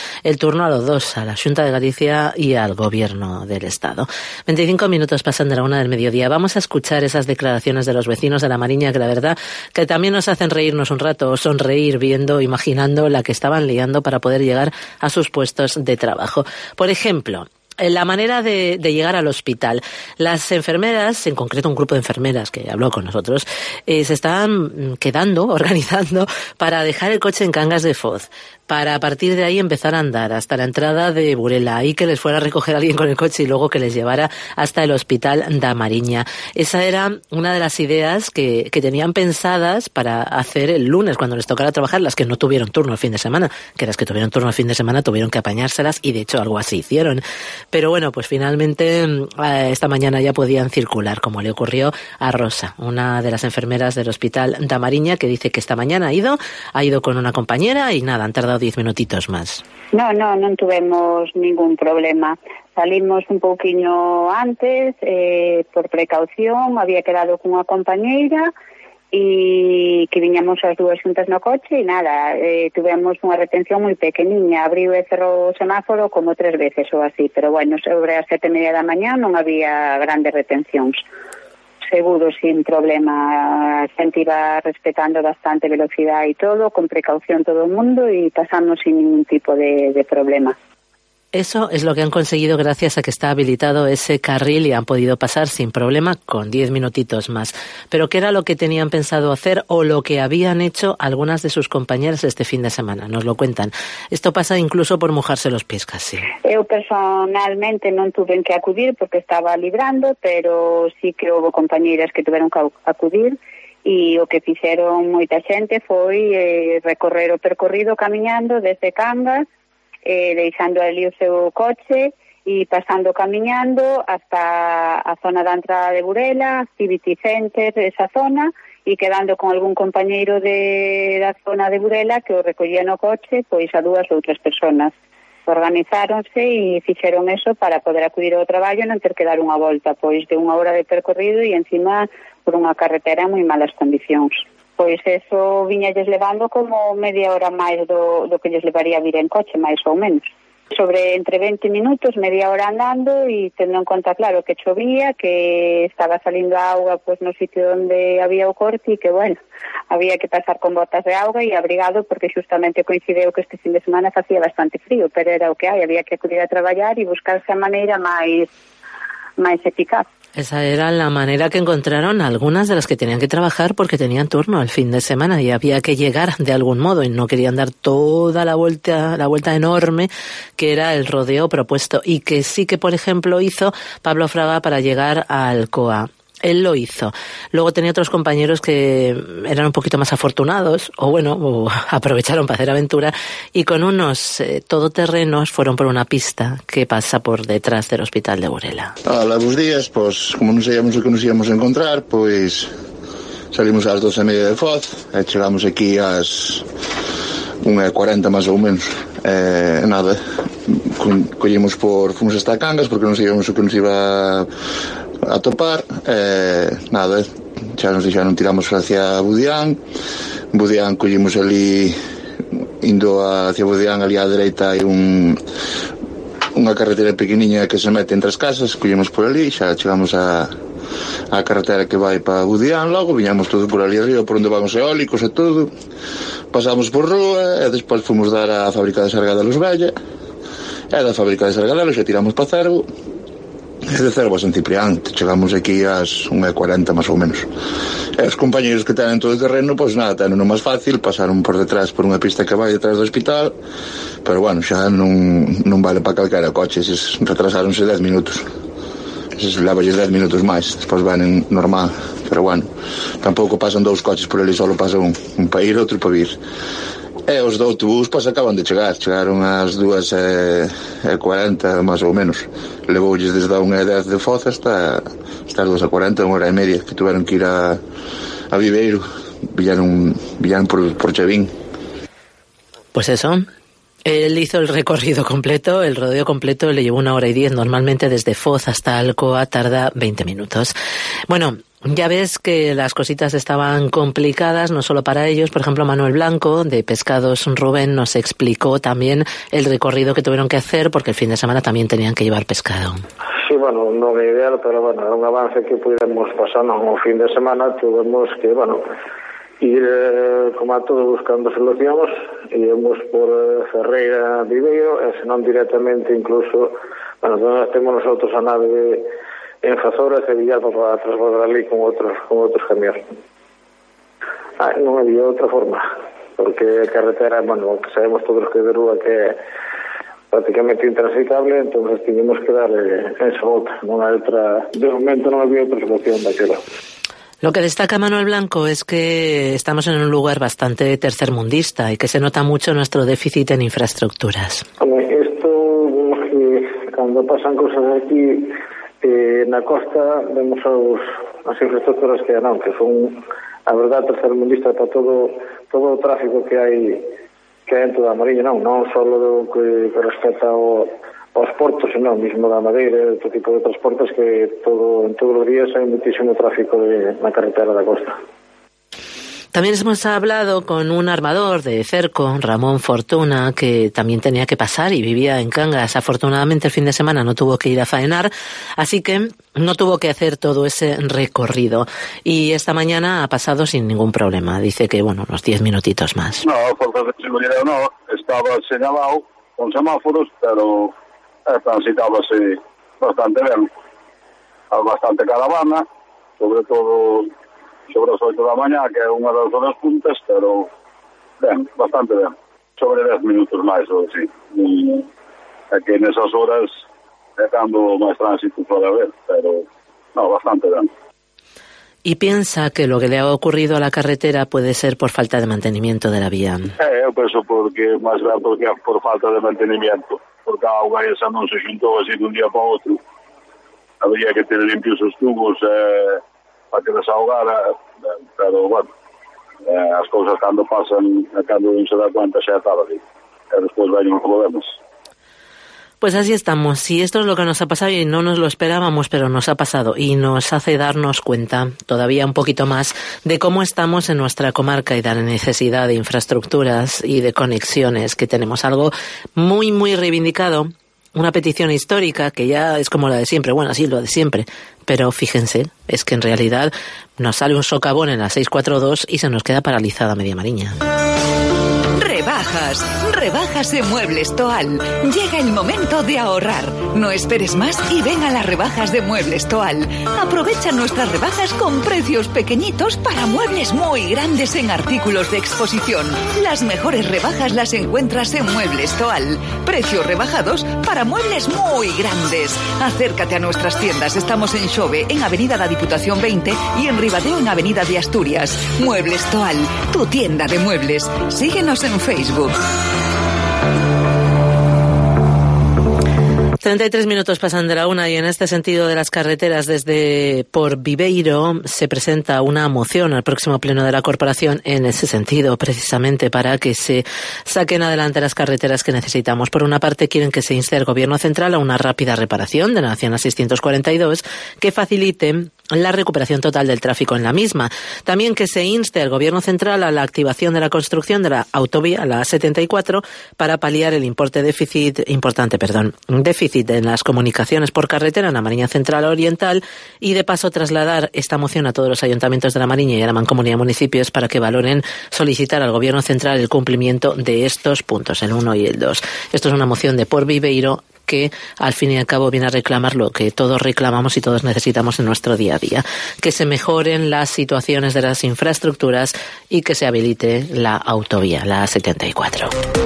el turno a los dos, a la Xunta de Galicia y al Gobierno del Estado. 25 minutos pasan de la 1 del mediodía. Vamos a escuchar esas declaraciones de los vecinos de La Mariña, que la verdad que también nos hacen reírnos un rato, o sonreír viendo, imaginando la que estaban liando para poder llegar a sus puestos de trabajo. Por ejemplo, la manera de llegar al hospital. Las enfermeras, en concreto un grupo de enfermeras que habló con nosotros, se estaban organizando para dejar el coche en Cangas de Foz, para a partir de ahí empezar a andar hasta la entrada de Burela, ahí que les fuera a recoger a alguien con el coche y luego que les llevara hasta el hospital da Mariña. Esa era una de las ideas que tenían pensadas para hacer el lunes cuando les tocara trabajar, las que no tuvieron turno el fin de semana, que las que tuvieron turno el fin de semana tuvieron que apañárselas y de hecho algo así hicieron. Pero bueno, pues finalmente esta mañana ya podían circular, como le ocurrió a Rosa, una de las enfermeras del hospital da Mariña, que dice que esta mañana ha ido con una compañera y nada, han tardado 10 minutitos más. Non tuvemos ningún problema. Salimos un pouquiño antes, por precaución, había quedado cunha compañeira e que viñamos as dúas xuntas no coche e nada, tuvemos unha retención moi pequeniña, abriu e cerrou o semáforo como 3 veces ou así, pero bueno, sobre as 7:30 da mañá non había grandes retencións. Seguro, sin problema, a xente iba respetando bastante velocidade e todo, con precaución todo o mundo e pasamos sin ningún tipo de problema. Eso es lo que han conseguido gracias a que está habilitado ese carril y han podido pasar sin problema con 10 minutitos más. Pero ¿qué era lo que tenían pensado hacer o lo que habían hecho algunas de sus compañeras este fin de semana? Nos lo cuentan. Esto pasa incluso por mojarse los pies casi. Eu personalmente non tuve que acudir porque estaba librando, pero sí que houve compañeiras que tuveron que acudir e o que fixeron moita xente foi recorrer o percorrido camiñando desde Cangas, deixando ali o seu coche e pasando camiñando hasta a zona da entrada de Burela, Activity Center, esa zona, e quedando con algún compañeiro da zona de Burela que o recollía no coche, pois a 2 outras personas. Organizáronse e fixeron eso para poder acudir ao traballo e non ter que dar unha volta, pois de 1 hora de percorrido e encima por unha carretera en moi malas condicións. Pois eso viñalles levando como media hora máis do que lles levaría vir en coche, máis ou menos. Sobre entre 20 minutos, media hora andando e tendo en conta, claro, que chovía, que estaba salindo a auga pois no sitio onde había o corte e que, bueno, había que pasar con botas de auga e abrigado porque justamente coincideu que este fin de semana facía bastante frío, pero era o que hai, había que acudir a traballar e buscarse a maneira máis eficaz. Esa era la manera que encontraron algunas de las que tenían que trabajar porque tenían turno el fin de semana y había que llegar de algún modo y no querían dar toda la vuelta enorme que era el rodeo propuesto y que sí que, por ejemplo, hizo Pablo Fraga para llegar a Alcoa. Él lo hizo. Luego tenía otros compañeros que eran un poquito más afortunados, o aprovecharon para hacer aventura, y con unos todoterrenos fueron por una pista que pasa por detrás del hospital de Burela. Hola, buenos días, pues como non sabíamos o que nos íbamos a encontrar, pues salimos ás 12:30 de Foz, e chegamos aquí ás 1:40 máis ou menos. Nada, fomos hasta Cangas porque non sabíamos o que nos iba a topar, nada, xa nos dixeron tiramos hacia Budián, collimos ali indo hacia Budián, ali á dereita hai unha carretera pequeniña que se mete entre as casas, collemos por ali, xa chegamos a carretera que vai para Budián, logo viñamos todo por ali arriba, por onde van os eólicos e todo, pasamos por rúa e despois fomos dar á fábrica de Sargadelos Vella, e da fábrica de Sargadelos xa tiramos para Cervo, e de Cervo a San Ciprián, chegamos aquí ás 1:40 máis ou menos. E os compañeros que tenen todo o terreno, pois nada, tenen o máis fácil, pasaron por detrás por unha pista que vai detrás do hospital, pero bueno, xa non vale para calquera coche, eses retrasáronse 10 minutos. Eses levalles 10 minutos máis, despois van normal, pero bueno, tampouco pasan 2 coches por ali, só pasa un para ir, outro para vir. E os do autobús pois acaban de chegaron ás 2:40 máis ou menos, levoulles desde a 1:10 de Foz hasta as 2:40, 1 hora e media, que tuveron que ir a Viveiro, villaron por Chavín. Pues eso, él hizo el recorrido completo, el rodeo completo le llevó 1 hora y 10, normalmente desde Foz hasta Alcoa tarda 20 minutos. Bueno, ya ves que las cositas estaban complicadas, no solo para ellos. Por ejemplo, Manuel Blanco, de Pescados Rubén, nos explicó también el recorrido que tuvieron que hacer, porque el fin de semana también tenían que llevar pescado. Sí, bueno, non é ideal, pero bueno, é un avance que pudemos pasar no fin de semana. Tuvemos que, bueno, ir, como a todo, buscando solucións. Íamos por Ferreira, Viveiro, e senón directamente incluso, bueno, nós temos nosotros a nave en Fazoras e Villar para transbordar ali con outros camións. Non había outra forma, porque a carretera, bueno, sabemos todos que de rúa que é prácticamente intransitable, entonces tuvimos que dar esa volta. Non hai outra, de momento non había outra solución daquela. Lo que destaca Manuel Blanco es que estamos en un lugar bastante tercermundista y que se nota mucho nuestro déficit en infraestructuras. Esto, cando pasan cosas aquí na costa, vemos as infraestructuras que non, que son, a verdade, tercermundista para todo o tráfico que hai dentro da Mariña, non só do que respecta aos portos, senón mismo da madeira, outro tipo de transportes que en todos os días hai muitísimo tráfico na carretera da costa. También hemos hablado con un armador de cerco, Ramón Fortuna, que también tenía que pasar y vivía en Cangas. Afortunadamente el fin de semana no tuvo que ir a faenar, así que no tuvo que hacer todo ese recorrido. Y esta mañana ha pasado sin ningún problema. Dice que, bueno, unos 10 minutitos más. No, por seguridad no. Estaba señalado con semáforos, pero transitábase bastante bien. Hay bastante caravana, sobre todo sobre as 8 da mañá, que é unha das horas puntas, pero ben, bastante ben. Sobre 10 minutos máis, ou así. É que nesas horas é cando máis tránsito pode haber, pero no, bastante ben. Y piensa que lo que le ha ocurrido a la carretera puede ser por falta de mantenimiento de la vía. Eu penso porque máis ben porque é por falta de mantenimiento, porque a auga esa non se xuntou así dun día para outro. Habría que ter limpios os tubos para que desahogara, pero bueno, as cousas cando pasan, cando non se dá cuenta xa é tarde, e despois veñen os problemas. Pues así estamos, y esto es lo que nos ha pasado y no nos lo esperábamos, pero nos ha pasado y nos hace darnos cuenta todavía un poquito más de cómo estamos en nuestra comarca y de la necesidad de infraestructuras y de conexiones que tenemos. Algo muy, muy reivindicado. Una petición histórica que ya es como la de siempre, bueno, sí, lo de siempre, pero fíjense, es que en realidad nos sale un socavón en la 642 y se nos queda paralizada media Mariña. Rebajas en Muebles Toal. Llega el momento de ahorrar. No esperes más y ven a las rebajas de Muebles Toal. Aprovecha nuestras rebajas con precios pequeñitos para muebles muy grandes en artículos de exposición. Las mejores rebajas las encuentras en Muebles Toal. Precios rebajados para muebles muy grandes. Acércate a nuestras tiendas. Estamos en Xove, en Avenida da Diputación 20 y en Ribadeo, en Avenida de Asturias. Muebles Toal, tu tienda de muebles. Síguenos en Facebook. 33 minutos pasan de la una y en este sentido de las carreteras desde por Viveiro se presenta una moción al próximo pleno de la corporación en ese sentido, precisamente para que se saquen adelante las carreteras que necesitamos. Por una parte quieren que se inste el gobierno central a una rápida reparación de la Nacional 642 que facilite la recuperación total del tráfico en la misma. También que se inste al gobierno central a la activación de la construcción de la autovía, la A74, para paliar el déficit en las comunicaciones por carretera en la Mariña Central Oriental y de paso trasladar esta moción a todos los ayuntamientos de la Mariña y a la Mancomunidad de Municipios para que valoren solicitar al gobierno central el cumplimiento de estos puntos, el 1 y el 2. Esto es una moción de Por Viveiro que al fin y al cabo viene a reclamar lo que todos reclamamos y todos necesitamos en nuestro día a día, que se mejoren las situaciones de las infraestructuras y que se habilite la autovía, la A74.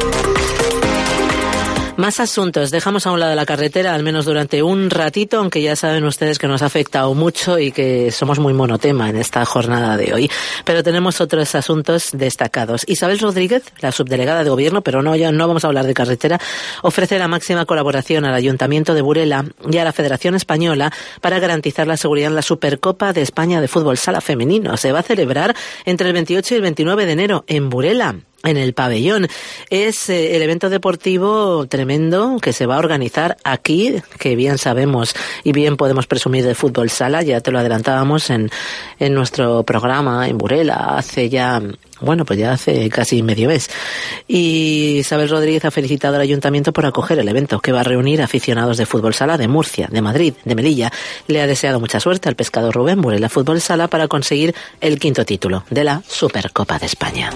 Más asuntos. Dejamos a un lado la carretera, al menos durante un ratito, aunque ya saben ustedes que nos ha afectado mucho y que somos muy monotema en esta jornada de hoy. Pero tenemos otros asuntos destacados. Isabel Rodríguez, la subdelegada de Gobierno, pero no vamos a hablar de carretera, ofrece la máxima colaboración al Ayuntamiento de Burela y a la Federación Española para garantizar la seguridad en la Supercopa de España de Fútbol Sala Femenino. Se va a celebrar entre el 28 y el 29 de enero en Burela. en el pabellón. Es el evento deportivo tremendo que se va a organizar aquí, que bien sabemos y bien podemos presumir de fútbol sala. Ya te lo adelantábamos en nuestro programa en Burela hace ya... Bueno, pues ya hace casi medio mes. Y Isabel Rodríguez ha felicitado al Ayuntamiento por acoger el evento, que va a reunir aficionados de fútbol sala de Murcia, de Madrid, de Melilla. Le ha deseado mucha suerte al pescador Rubén Burela Fútbol Sala para conseguir el 5º título de la Supercopa de España.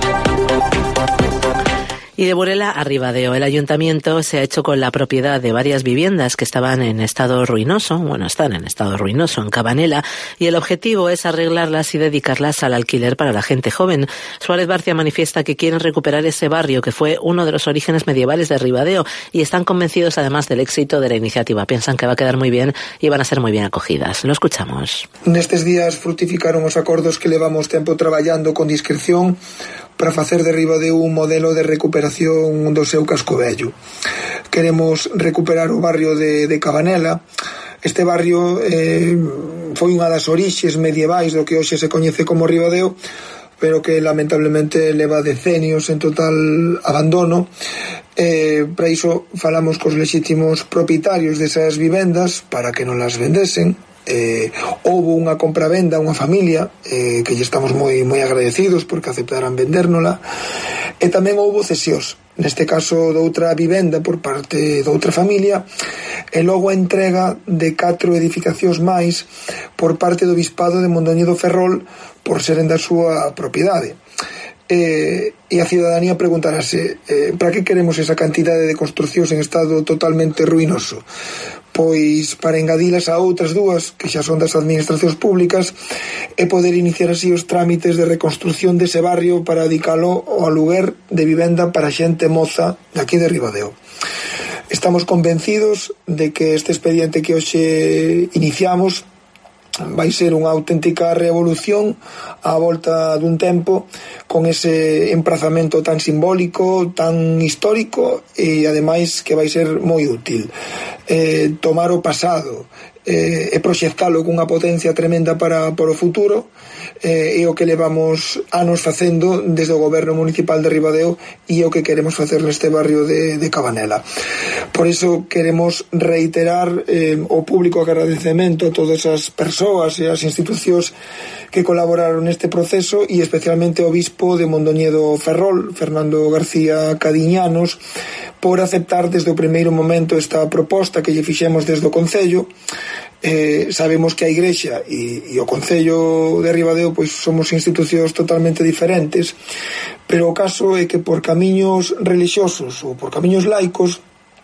Y de Burela a Ribadeo, el Ayuntamiento se ha hecho con la propiedad de varias viviendas que estaban en estado ruinoso, están en estado ruinoso en Cabanela, y el objetivo es arreglarlas y dedicarlas al alquiler para la gente joven. Suárez Barcia manifiesta que quieren recuperar ese barrio que fue uno de los orígenes medievales de Ribadeo y están convencidos además del éxito de la iniciativa. Piensan que va a quedar muy bien y van a ser muy bien acogidas. Lo escuchamos. Nestes días frutificaron os acordos que levamos tempo traballando con discreción para facer de Ribadeo un modelo de recuperación do seu casco vello. Queremos recuperar o barrio de Cabanela. Este barrio foi unha das orixes medievais do que hoxe se coñece como Ribadeo, pero que lamentablemente leva decenios en total abandono. Para iso falamos cos lexítimos propietarios desas vivendas para que non las vendesen. Houbo unha compravenda, unha familia que lle estamos moi agradecidos porque aceptaran vendérnola, e tamén houbo cesións, neste caso doutra vivenda por parte doutra familia, e logo a entrega de 4 edificacións máis por parte do Bispado de Mondoñedo Ferrol por seren da súa propiedade. E a ciudadanía preguntarase para que queremos esa cantidade de construcións en estado totalmente ruinoso? Pois para engadilas a outras dúas que xa son das administracións públicas e poder iniciar así os trámites de reconstrucción dese barrio para dedicalo ao aluguer de vivenda para xente moza de aquí de Ribadeo. Estamos convencidos de que este expediente que hoxe iniciamos vai ser unha auténtica revolución á volta dun tempo con ese emprazamento tan simbólico, tan histórico e ademais que vai ser moi útil. Tomar o pasado e proxectalo cunha potencia tremenda para o futuro é o que levamos anos facendo desde o goberno municipal de Ribadeo e o que queremos facer neste barrio de Cabanela. Por iso queremos reiterar o público agradecemento a todas as persoas e as institucións que colaboraron neste proceso e especialmente ao bispo de Mondoñedo Ferrol, Fernando García Cadiñanos, por aceptar desde o primeiro momento esta proposta que lle fixemos desde o Concello. Sabemos que a Igrexa e o Concello de Ribadeo pois somos institucións totalmente diferentes, pero o caso é que por camiños relixiosos ou por camiños laicos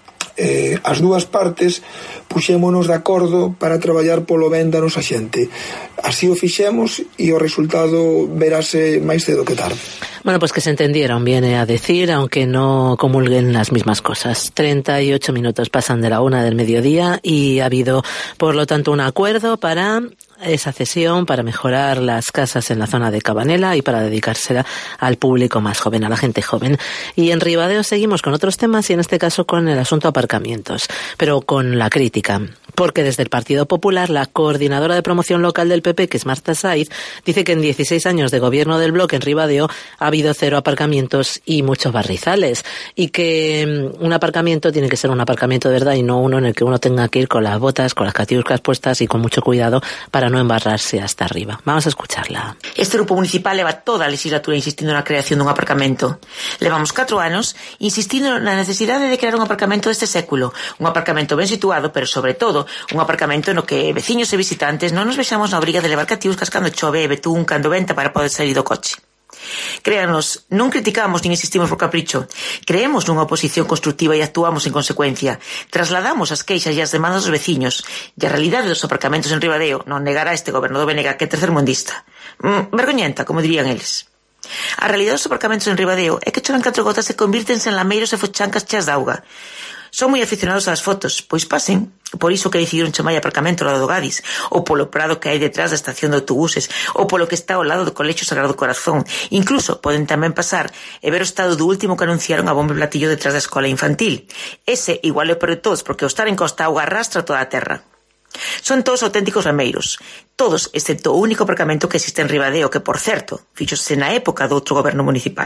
as dúas partes puxémonos de acordo para traballar polo ben da nosa xente. Así o fixemos e o resultado verase máis cedo que tarde. Bueno, pues que se entendieron, viene a decir, aunque no comulguen las mismas cosas. 38 minutos pasan de la 1 del mediodía y ha habido, por lo tanto, un acuerdo para esa cesión, para mejorar las casas en la zona de Cabanela y para dedicársela al público más joven, a la gente joven. Y en Ribadeo seguimos con otros temas y en este caso con el asunto aparcamientos, pero con la crítica. Porque desde el Partido Popular, la coordinadora de promoción local del PP, que es Marta Saiz, dice que en 16 años de gobierno del bloque en Ribadeo ha habido 0 aparcamientos y muchos barrizales. Y que un aparcamiento tiene que ser un aparcamiento de verdad y no uno en el que uno tenga que ir con las botas, con las catiuscas puestas y con mucho cuidado para no embarrarse hasta arriba. Vamos a escucharla. Este grupo municipal leva toda a legislatura insistindo na creación dun aparcamento. Levamos 4 anos insistindo na necesidade de crear un aparcamento deste século. Un aparcamento ben situado, pero sobre todo un aparcamento no que veciños e visitantes non nos vexamos na obriga de levar catiuscas cando chove e betún, cando venta para poder salir do coche. Créanos, non criticamos nin insistimos por capricho. Creemos nunha oposición constructiva e actuamos en consecuencia. Trasladamos as queixas e as demandas dos veciños. E a realidade dos aparcamentos en Ribadeo non negará este goberno do BNG que é tercermundista. Vergoñenta, como dirían eles. A realidade dos aparcamentos en Ribadeo é que choran 4 gotas e convírtense en lameiros e fochancas cheas de auga. Son moi aficionados ás fotos, pois pasen. Por iso que decidiron chamar aparcamento ao lado do Gadis, ou polo prado que hai detrás da estación de autobuses, ou polo que está ao lado do Colexio Sagrado Corazón. Incluso poden tamén pasar e ver o estado do último que anunciaron a bomba e platillo detrás da escola infantil. Ese igual é o peor de todos, porque ao estar en costa a auga arrastra toda a terra. Son todos auténticos lameiros, todos excepto o único aparcamento que existe en Ribadeo, que, por certo, fíxose na época do outro goberno municipal.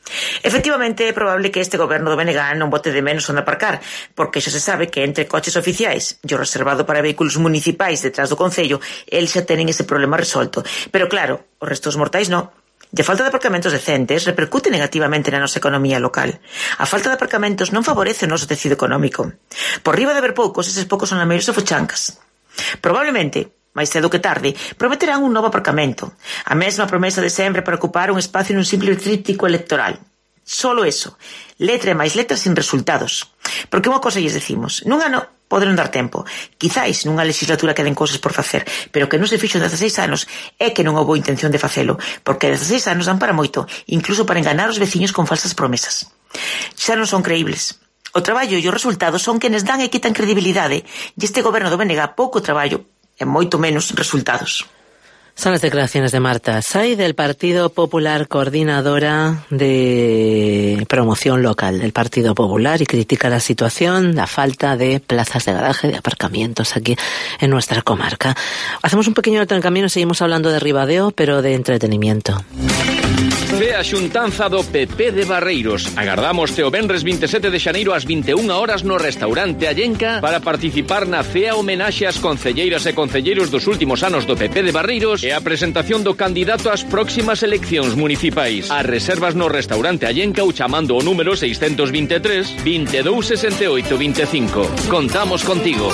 Efectivamente, é probable que este goberno do BNG non bote de menos onde aparcar, porque xa se sabe que entre coches oficiais e o reservado para vehículos municipais detrás do concello, eles xa tenen ese problema resolto. Pero claro, os restos mortais non. E a falta de aparcamentos decentes repercute negativamente na nosa economía local. A falta de aparcamentos non favorece o noso tecido económico. Por riba de haber poucos, eses poucos son lameiros e fochancas. Probablemente, máis cedo que tarde, prometerán un novo aparcamento. A mesma promesa de sempre para ocupar un espacio nun simple tríptico electoral. Solo eso. Letra e máis letras sin resultados. Porque unha cosa lles decimos, nun ano poderán dar tempo. Quizáis nunha legislatura queden cousas por facer, pero que non se fixo en 16 anos é que non houbo intención de facelo, porque 16 anos dan para moito, incluso para enganar os veciños con falsas promesas. Xa non son creíbles. O traballo e os resultados son quenes dan e quitan credibilidade, e este goberno do BNG pouco traballo e moito menos resultados. Son las declaraciones de Marta Say, del Partido Popular, coordinadora de promoción local del Partido Popular, y critica la situación, la falta de plazas de garaje, de aparcamientos aquí en nuestra comarca. Hacemos un pequeño alto en el camino, seguimos hablando de Ribadeo, pero de entretenimiento. Cea xuntanza do PP de Barreiros. Agardamos-te o venres 27 de xaneiro ás 21 horas no restaurante Allenca para participar na cea homenaxe ás concelleiras e concelleiros dos últimos anos do PP de Barreiros e a presentación do candidato ás próximas eleccións municipais. As reservas no restaurante Allenca ou chamando o número 623 22 68 25. Contamos contigo.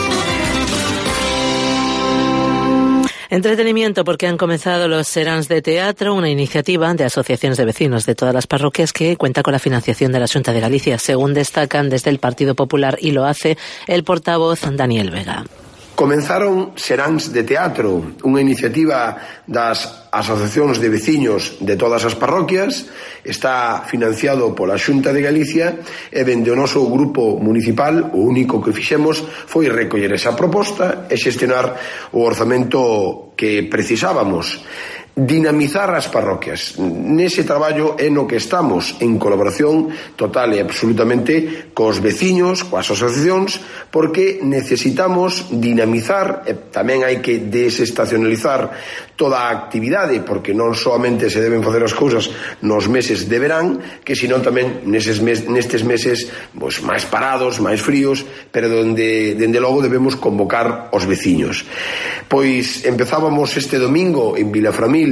Entretenimiento, porque han comenzado los Seráns de Teatro, una iniciativa de asociaciones de vecinos de todas las parroquias que cuenta con la financiación de la Xunta de Galicia, según destacan desde el Partido Popular, y lo hace el portavoz Daniel Vega. Comenzaron Seráns de Teatro, unha iniciativa das asociacións de veciños de todas as parroquias, está financiado pola Xunta de Galicia e dende o noso grupo municipal o único que fixemos foi recoller esa proposta e xestionar o orzamento que precisábamos. Dinamizar as parroquias. Nese traballo é no que estamos, en colaboración total e absolutamente cos veciños, coas asociacións, porque necesitamos dinamizar, e tamén hai que desestacionalizar toda a actividade, porque non solamente se deben facer as cousas nos meses de verán, que senón tamén nestes meses máis parados, máis fríos, pero dende logo debemos convocar os veciños. Pois empezábamos este domingo en Vilaframil,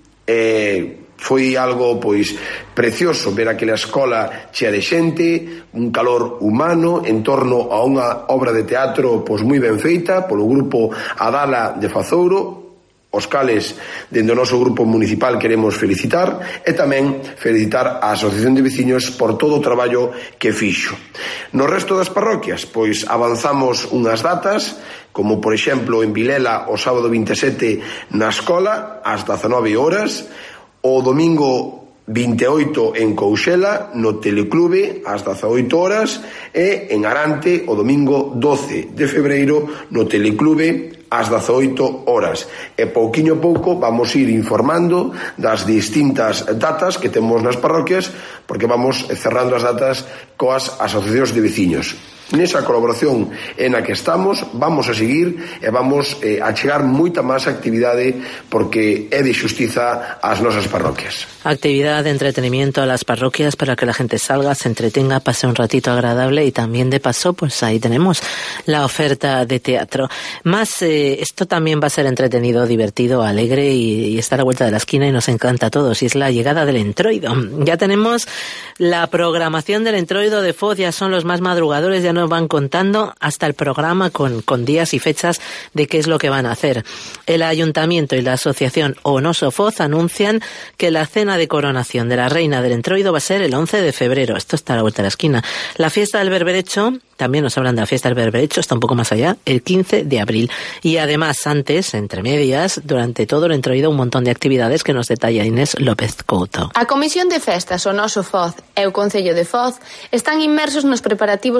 foi algo precioso ver aquela escola chea de xente, un calor humano en torno a unha obra de teatro moi ben feita polo grupo Adala de Fazouro, os cales dende o noso grupo municipal queremos felicitar, e tamén felicitar a Asociación de Veciños por todo o traballo que fixo. No resto das parroquias, avanzamos unhas datas, como por exemplo en Vilela o sábado 27 na escola ás 19 horas, o domingo 28 en Couxela no Teleclube ás 18 horas e en Arante o domingo 12 de febreiro no Teleclube ás 18 horas. E pouquiño a pouco vamos ir informando das distintas datas que temos nas parroquias, porque vamos cerrando as datas coas asociacións de veciños. Nesa colaboración en a que estamos, vamos a seguir e vamos a chegar moita máis actividade, porque é de xustiza ás nosas parroquias. Actividad de entretenimiento a las parroquias para que la gente salga, se entretenga, pase un ratito agradable, y también de paso, ahí tenemos la oferta de teatro. Más, esto también va a ser entretenido, divertido, alegre y está a la vuelta de la esquina y nos encanta a todos, y es la llegada del Entroido. Ya tenemos la programación del Entroido de Foz, ya son los más madrugadores, ya nos van contando hasta el programa con días y fechas de qué es lo que van a hacer. El Ayuntamiento y la Asociación Onoso Foz anuncian que la cena de coronación de la Reina del Entroido va a ser el 11 de febrero. Esto está a la vuelta de la esquina. La fiesta del Berberecho, también nos hablan de la fiesta del Berberecho, está un poco más allá, el 15 de abril. Y además, antes, entre medias, durante todo el Entroido, un montón de actividades que nos detalla Inés López Couto. A Comisión de Festas Onoso Foz e o Concello de Foz están inmersos nos preparativos do próximo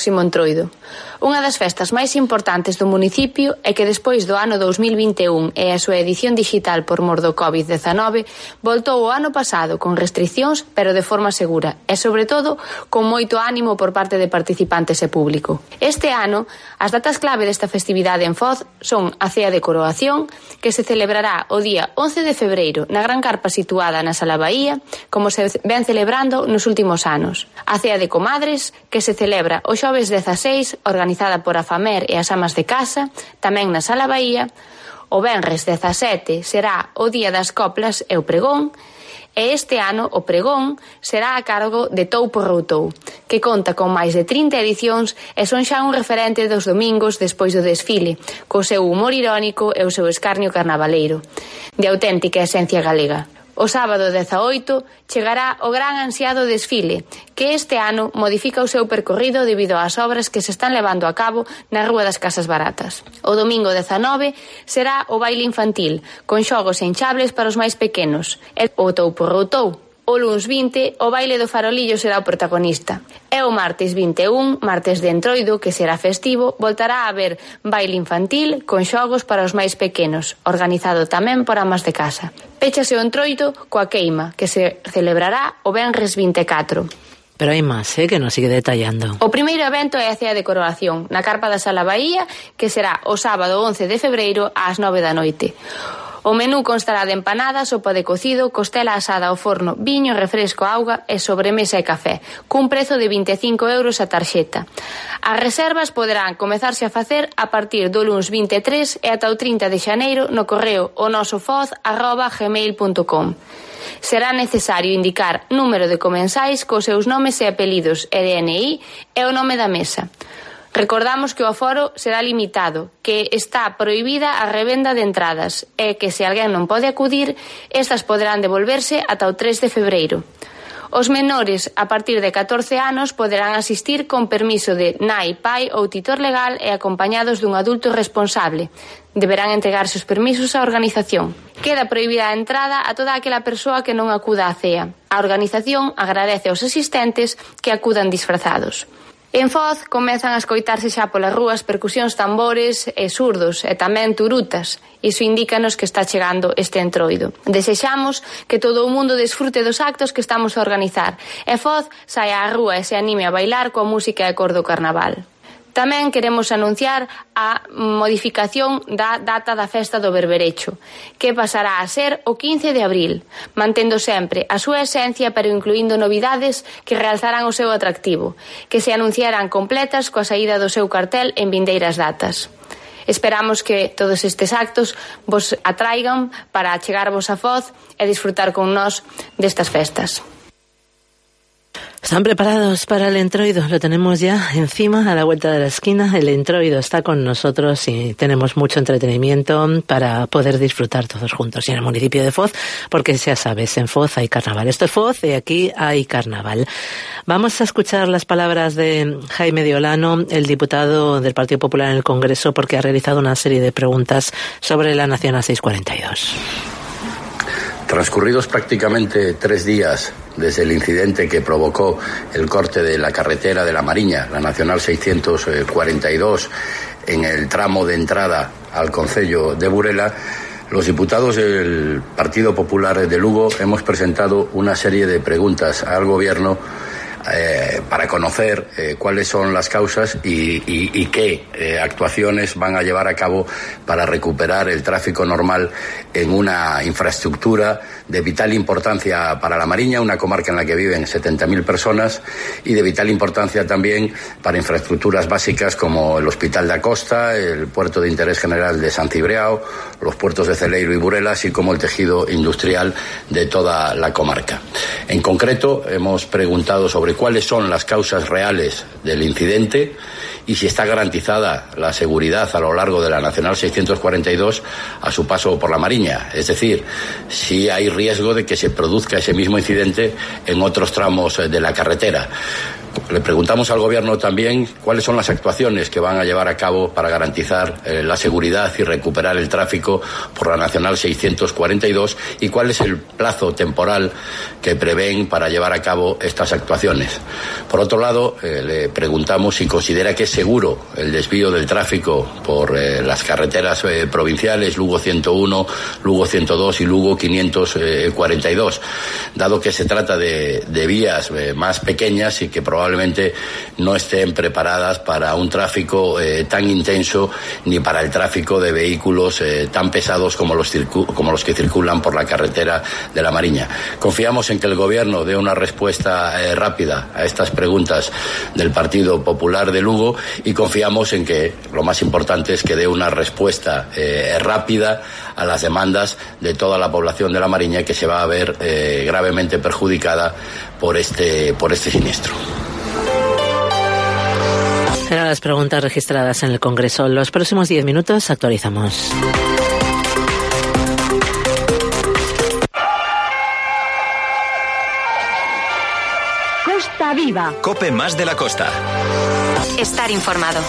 próximo Entroido. Unha das festas máis importantes do municipio é que despois do ano 2021 e a súa edición digital por mor do COVID-19 voltou o ano pasado con restriccións pero de forma segura e sobre todo con moito ánimo por parte de participantes e público. Este ano, as datas clave desta festividade en Foz son a Cea de Coroación, que se celebrará o día 11 de febreiro na gran carpa situada na Sala Bahía, como se ven celebrando nos últimos anos. A Cea de Comadres, que se celebra o xoves 16, organizada por a FAMER e as amas de casa, tamén na Sala Bahía. O venres 17 será o Día das Coplas e o Pregón, e este ano o pregón será a cargo de Toupo Routou, que conta con máis de 30 edicións e son xa un referente dos domingos despois do desfile, co seu humor irónico e o seu escarnio carnavaleiro, de auténtica esencia galega. O sábado 18 chegará o gran ansiado desfile, que este ano modifica o seu percorrido debido ás obras que se están levando a cabo na Rúa das Casas Baratas. O domingo 19 será o baile infantil, con xogos enchables para os máis pequenos, e o Toupo Routou. O luns 20, o baile do farolillo será o protagonista. E o martes 21, martes de Entroido, que será festivo, voltará a haber baile infantil con xogos para os máis pequenos, organizado tamén por amas de casa. Péchase o Entroido coa queima, que se celebrará o venres 24. Pero hai máis, que nos sigue detallando. O primeiro evento é a Cea de Coroación, na carpa da Sala Bahía, que será o sábado 11 de febreiro ás 9 da noite. O menú constará de empanada, sopa de cocido, costela asada ao forno, viño, refresco, auga e sobremesa e café, cun prezo de 25 euros a tarxeta. As reservas poderán comezarse a facer a partir do luns 23 e ata o 30 de xaneiro no correo onosofoz@gmail.com. Será necesario indicar número de comensais cos seus nomes e apelidos e DNI e o nome da mesa. Recordamos que o aforo será limitado, que está prohibida a revenda de entradas e que se alguén non pode acudir, estas poderán devolverse ata o 3 de febreiro. Os menores a partir de 14 anos poderán asistir con permiso de nai, pai ou titor legal e acompañados dun adulto responsable. Deberán entregarse os permisos á organización. Queda prohibida a entrada a toda aquela persoa que non acuda á cea. A organización agradece aos asistentes que acudan disfrazados. En Foz comezan a escoitarse xa polas rúas percusións, tambores e surdos e tamén turutas. Iso indícanos que está chegando este Entroido. Desexamos que todo o mundo desfrute dos actos que estamos a organizar e Foz saia á rúa e se anime a bailar coa música e cor do carnaval. Tamén queremos anunciar a modificación da data da festa do Berberecho, que pasará a ser o 15 de abril, mantendo sempre a súa esencia pero incluindo novidades que realzarán o seu atractivo, que se anunciarán completas coa saída do seu cartel en vindeiras datas. Esperamos que todos estes actos vos atraigan para chegarvos a Foz e disfrutar con nós destas festas. ¿Están preparados para el Entroido? Lo tenemos ya encima, a la vuelta de la esquina. El Entroido está con nosotros y tenemos mucho entretenimiento para poder disfrutar todos juntos. Y en el municipio de Foz, porque ya sabes, en Foz hay carnaval. Esto es Foz y aquí hay carnaval. Vamos a escuchar las palabras de Jaime de Olano, el diputado del Partido Popular en el Congreso, porque ha realizado una serie de preguntas sobre la Nacional 642. Transcurridos prácticamente 3 días desde el incidente que provocó el corte de la carretera de la Mariña, la Nacional 642, en el tramo de entrada al concello de Burela, los diputados del Partido Popular de Lugo hemos presentado una serie de preguntas al Gobierno para conocer cuáles son las causas y qué actuaciones van a llevar a cabo para recuperar el tráfico normal en una infraestructura de vital importancia para la Mariña, una comarca en la que viven 70.000 personas, y de vital importancia también para infraestructuras básicas como el Hospital da Costa, el Puerto de Interés General de San Cibriao, los puertos de Celeiro y Burela, así como el tejido industrial de toda la comarca. En concreto, hemos preguntado sobre cuáles son las causas reales del incidente y si está garantizada la seguridad a lo largo de la Nacional 642 a su paso por la Mariña. Es decir, si hay riesgo de que se produzca ese mismo incidente en otros tramos de la carretera. Le preguntamos al Gobierno también cuáles son las actuaciones que van a llevar a cabo para garantizar la seguridad y recuperar el tráfico por la Nacional 642 y cuál es el plazo temporal que prevén para llevar a cabo estas actuaciones. Por otro lado, le preguntamos si considera que es seguro el desvío del tráfico por las carreteras provinciales Lugo 101, Lugo 102 y Lugo 542, dado que se trata de vías más pequeñas y que probablemente no estén preparadas para un tráfico tan intenso ni para el tráfico de vehículos tan pesados como los que circulan por la carretera de la Mariña. Confiamos en que el Gobierno dé una respuesta rápida a estas preguntas del Partido Popular de Lugo y confiamos en que lo más importante es que dé una respuesta rápida a las demandas de toda la población de la Mariña que se va a ver gravemente perjudicada por este siniestro. Eran las preguntas registradas en el Congreso. Los próximos 10 minutos actualizamos. Costa Viva. COPE más de la costa. Estar informado.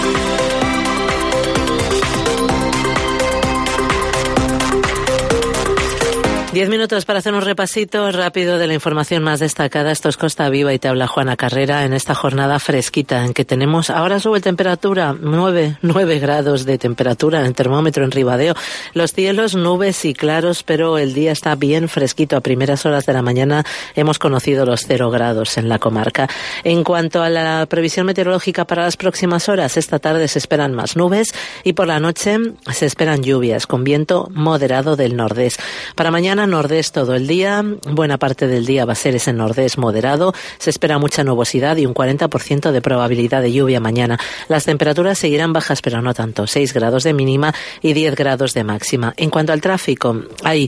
10 minutos para hacer un repasito rápido de la información más destacada. Esto es Costa Viva y te habla Juana Carrera en esta jornada fresquita en que tenemos, ahora sube temperatura, 9 grados de temperatura en el termómetro en Ribadeo. Los cielos nubes y claros, pero el día está bien fresquito. A primeras horas de la mañana hemos conocido los 0 grados en la comarca. En cuanto a la previsión meteorológica para las próximas horas, esta tarde se esperan más nubes y por la noche se esperan lluvias con viento moderado del nordés. Para mañana nordés todo el día, buena parte del día va a ser ese nordés moderado, se espera mucha nubosidad y un 40% de probabilidad de lluvia mañana. Las temperaturas seguirán bajas pero no tanto, 6 grados de mínima y 10 grados de máxima. En cuanto al tráfico, hay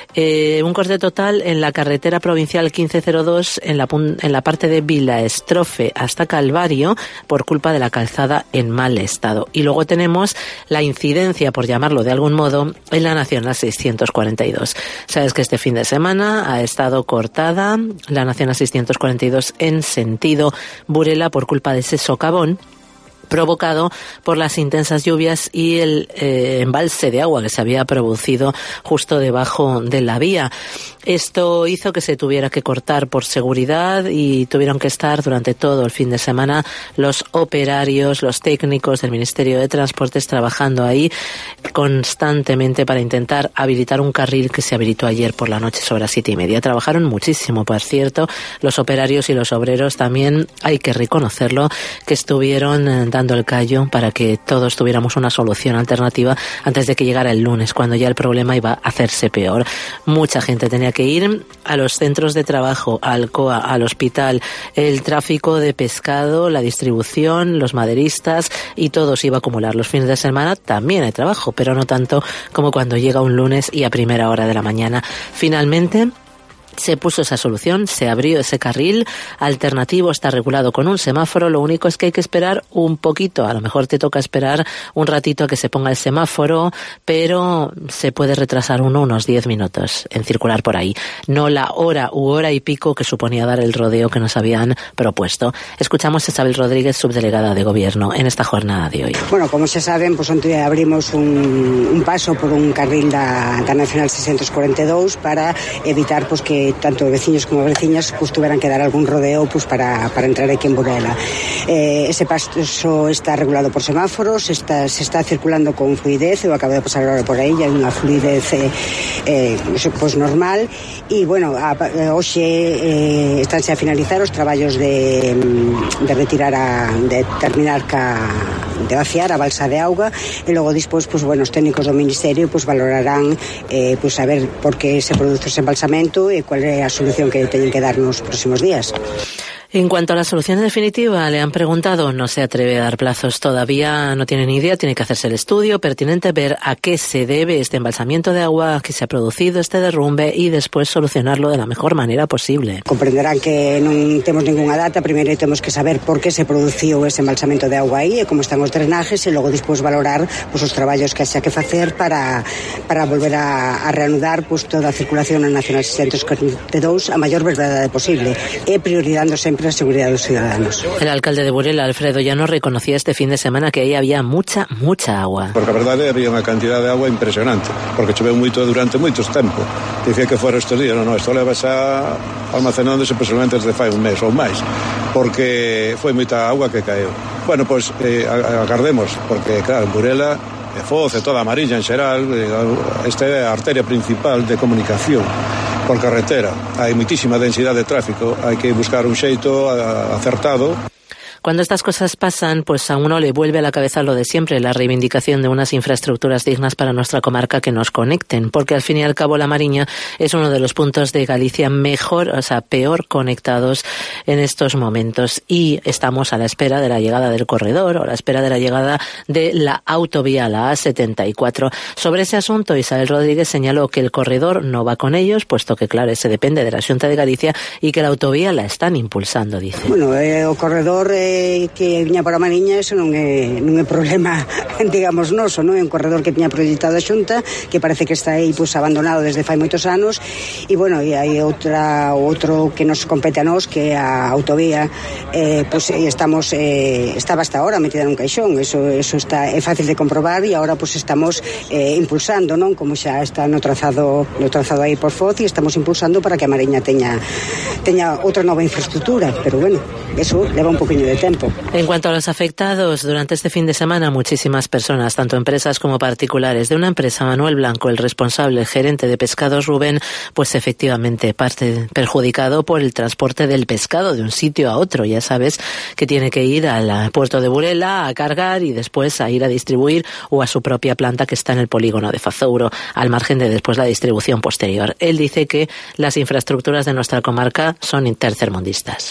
un corte total en la carretera provincial 1502 en la parte de Vilaestrofe hasta Calvario por culpa de la calzada en mal estado. Y luego tenemos la incidencia, por llamarlo de algún modo, en la Nacional 642. Sabes que este fin de semana ha estado cortada la Nacional 642 en sentido Burela por culpa de ese socavón provocado por las intensas lluvias y el embalse de agua que se había producido justo debajo de la vía. Esto hizo que se tuviera que cortar por seguridad y tuvieron que estar durante todo el fin de semana los operarios, los técnicos del Ministerio de Transportes trabajando ahí constantemente para intentar habilitar un carril que se habilitó ayer por la noche sobre las 7:30. Trabajaron muchísimo, por cierto, los operarios y los obreros también, hay que reconocerlo, que estuvieron dando el callo para que todos tuviéramos una solución alternativa antes de que llegara el lunes, cuando ya el problema iba a hacerse peor. Mucha gente tenía que ir a los centros de trabajo, al COA, al hospital, el tráfico de pescado, la distribución, los maderistas y todo se iba a acumular. Los fines de semana también hay trabajo, pero no tanto como cuando llega un lunes y a primera hora de la mañana. Finalmente se puso esa solución, se abrió ese carril alternativo, está regulado con un semáforo, lo único es que hay que esperar un poquito, a lo mejor te toca esperar un ratito a que se ponga el semáforo, pero se puede retrasar unos 10 minutos en circular por ahí, no la hora u hora y pico que suponía dar el rodeo que nos habían propuesto. Escuchamos a Isabel Rodríguez, subdelegada de Gobierno, en esta jornada de hoy. Bueno, como se saben, pues onte abrimos un paso por un carril da Nacional 642 para evitar pues que tanto veciños como veciñas pues tuvieran que dar algún rodeo pues para entrar aquí en Burela. Ese paso está regulado por semáforos, se está circulando con fluidez, eu acabo de pasar ahora por aí, hai unha fluidez pues normal e bueno, hoxe estánse a finalizar os traballos de terminar de vaciar a balsa de auga e logo despois pues bueno, os técnicos do Ministerio pues valorarán pues a ver por que se produce ese embalsamento e cuál é a solución que teñen que dar nos próximos días. En cuanto a la solución definitiva, le han preguntado, no se atreve a dar plazos todavía, no tiene ni idea, tiene que hacerse el estudio pertinente, ver a qué se debe este embalsamiento de agua, que se ha producido este derrumbe y después solucionarlo de la mejor manera posible. Comprenderán que non temos ninguna data, primeiro temos que saber por que se produciu ese embalsamento de agua aí e como están os drenajes e logo despois valorar pues, os traballos que haxa que facer para volver a reanudar pues, toda a circulación na Nacional 642 a maior brevedade posible e priorizando sempre a seguridade dos ciudadanos. El alcalde de Burela, Alfredo Llano, reconocía este fin de semana que aí había mucha agua. Porque a verdade había unha cantidad de agua impresionante, porque choveu moito durante moitos tempo. Dicía que fora estes días, non, isto leva xa almacenándose personalmente desde fai un mes ou máis, porque foi moita agua que caeu. Bueno, pois agardemos, porque claro, Burela e Foz e toda a Mariña en xeral, esta é a arteria principal de comunicación por carretera. Hai moitísima densidade de tráfico, hai que buscar un xeito acertado. Cuando estas cosas pasan, pues a uno le vuelve a la cabeza lo de siempre, la reivindicación de unas infraestructuras dignas para nuestra comarca que nos conecten, porque al fin y al cabo la Mariña es uno de los puntos de Galicia peor conectados en estos momentos, y estamos a la espera de la llegada del corredor o a la espera de la llegada de la autovía, la A74. Sobre ese asunto, Isabel Rodríguez señaló que el corredor no va con ellos, puesto que, claro, ese depende de la Xunta de Galicia, y que la autovía la están impulsando, dice. Bueno, o corredor que viña para a Mariña, eso non é problema, digamos, noso, non é un corredor que tiña proyectado a Xunta, que parece que está aí pues abandonado desde fai moitos anos, e bueno, e hai outro que nos compete a nós, que é a autovía, pues estamos estaba hasta ahora metida nun caixón, eso está, é fácil de comprobar, e agora pues estamos impulsando, non, como xa está no trazado aí por Foz, e estamos impulsando para que a Mariña teña outra nova infraestructura, pero bueno, eso leva un poquinho de tempo. En cuanto a los afectados, durante este fin de semana muchísimas personas, tanto empresas como particulares. De una empresa, Manuel Blanco, el responsable, gerente de Pescados Rubén, pues efectivamente parte perjudicado por el transporte del pescado de un sitio a otro. Ya sabes que tiene que ir al puerto de Burela a cargar y después a ir a distribuir, o a su propia planta que está en el polígono de Fazouro, al margen de después la distribución posterior. Él dice que las infraestructuras de nuestra comarca son tercermundistas.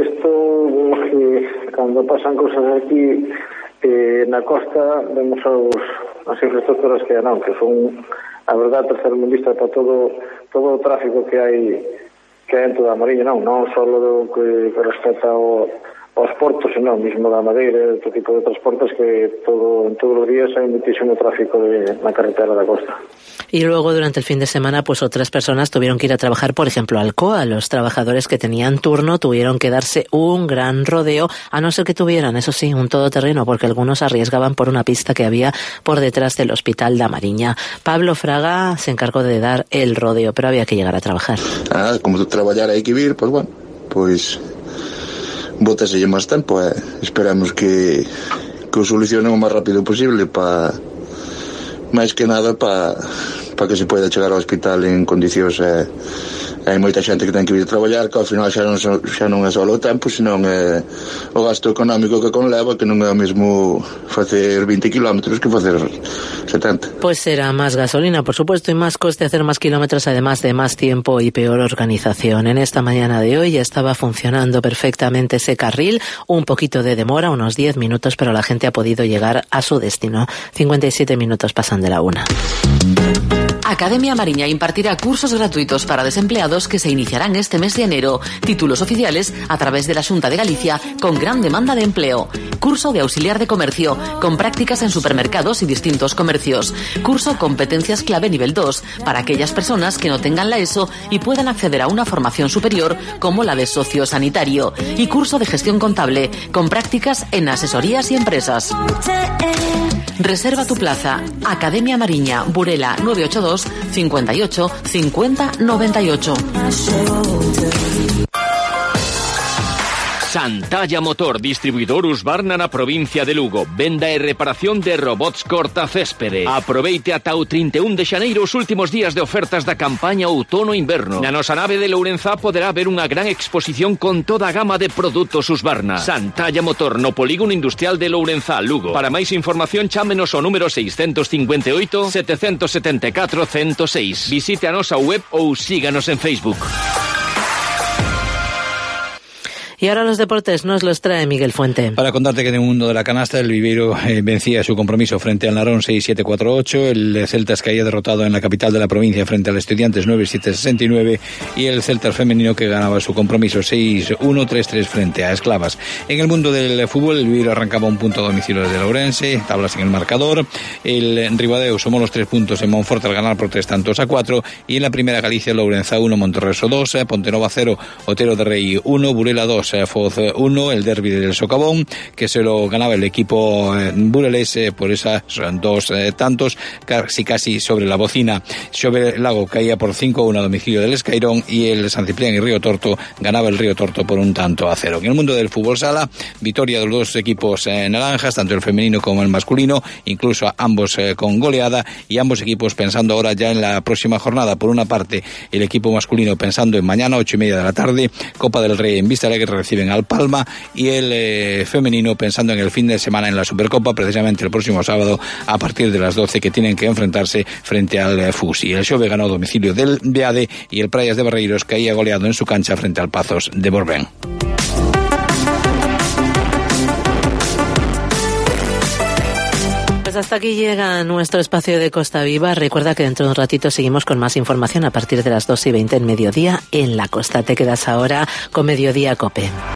Cando pasan cosas aquí na costa, vemos as infraestructuras que non, que son a verdade tercermundista para todo o tráfico que hai en toda a Mariña, non só do que respecta aos portos, sino mismo da madeira, outro tipo de transportes, que en todos os días hai muitísimo tráfico na carretera da costa. Y luego durante el fin de semana pues otras personas tuvieron que ir a trabajar, por ejemplo, al COA. Los trabajadores que tenían turno tuvieron que darse un gran rodeo, a no ser que tuvieran, eso sí, un todoterreno, porque algunos arriesgaban por una pista que había por detrás del Hospital da Mariña. Pablo Fraga se encargó de dar el rodeo, pero había que llegar a trabajar. Como traballar hai que vir, pues bueno, pues bótaselle máis tempo, esperamos que o solucionen o máis rápido posible, máis que nada para que se poida chegar ao hospital en condicións. Hai moita xente que ten que vir a traballar, que ao final xa non é só o tempo, senón o gasto económico que conleva, que non é o mesmo facer 20 kilómetros que facer 70. Pues será más gasolina, por supuesto, y más coste hacer más kilómetros, además de más tiempo y peor organización. En esta mañana de hoy ya estaba funcionando perfectamente ese carril, un poquito de demora, unos 10 minutos, pero la gente ha podido llegar a su destino. 57 minutos pasan de la 1. Academia Mariña impartirá cursos gratuitos para desempleados que se iniciarán este mes de enero. Títulos oficiales a través de la Xunta de Galicia con gran demanda de empleo. Curso de auxiliar de comercio con prácticas en supermercados y distintos comercios. Curso competencias clave nivel 2 para aquellas personas que no tengan la ESO y puedan acceder a una formación superior como la de sociosanitario. Y curso de gestión contable con prácticas en asesorías y empresas. Reserva tu plaza. Academia Mariña, Burela, 982 58 50 98. Santalla Motor, distribuidor Husqvarna na provincia de Lugo. Venda e reparación de robots cortacéspede. Aproveite ata o 31 de xaneiro os últimos días de ofertas da campaña outono-inverno. Na nosa nave de Lourenzá poderá ver unha gran exposición con toda a gama de produtos Husqvarna. Santalla Motor, no polígono industrial de Lourenzá, Lugo. Para máis información, chámenos ao número 658 774 106. Visite a nosa web ou síganos en Facebook. Y ahora los deportes nos los trae Miguel Fuente. Para contarte que en el mundo de la canasta el Viveiro vencía su compromiso frente al Narón 6-7-4-8, el Celtas caía derrotado en la capital de la provincia frente al Estudiantes 9-7-69 y el Celtas femenino que ganaba su compromiso 6-1-3-3 frente a Esclavas. En el mundo del fútbol el Viveiro arrancaba un punto a domicilio desde Ourense, tablas en el marcador, el Ribadeo sumó los 3 puntos en Monforte al ganar por 3-4 y en la primera Galicia Lourenza 1, Monterreso 2, Pontenova 0, Otero de Rey 1, Burela 2, Burgos Foz 1, el derbi del Socavón, que se lo ganaba el equipo burelés por esas 2 tantos, casi sobre la bocina. Xove Lago caía por 5-1 a domicilio del Escairón y el San Ciprián y Río Torto ganaba el Río Torto por 1-0. En el mundo del fútbol sala, victoria de los 2 equipos naranjas, tanto el femenino como el masculino, incluso ambos con goleada, y ambos equipos pensando ahora ya en la próxima jornada. Por una parte, el equipo masculino pensando en mañana, 8:30 de la tarde, Copa del Rey en Vista Alegre, reciben al Palma, y el femenino pensando en el fin de semana en la Supercopa, precisamente el próximo sábado a partir de las 12, que tienen que enfrentarse frente al Fusi. El Xove ganó a domicilio del Beade y el Praias de Barreiros caía goleado en su cancha frente al Pazos de Borbén. Pues hasta aquí llega nuestro espacio de Costa Viva. Recuerda que dentro de un ratito seguimos con más información a partir de las 2:20 en mediodía en la costa. Te quedas ahora con Mediodía COPE.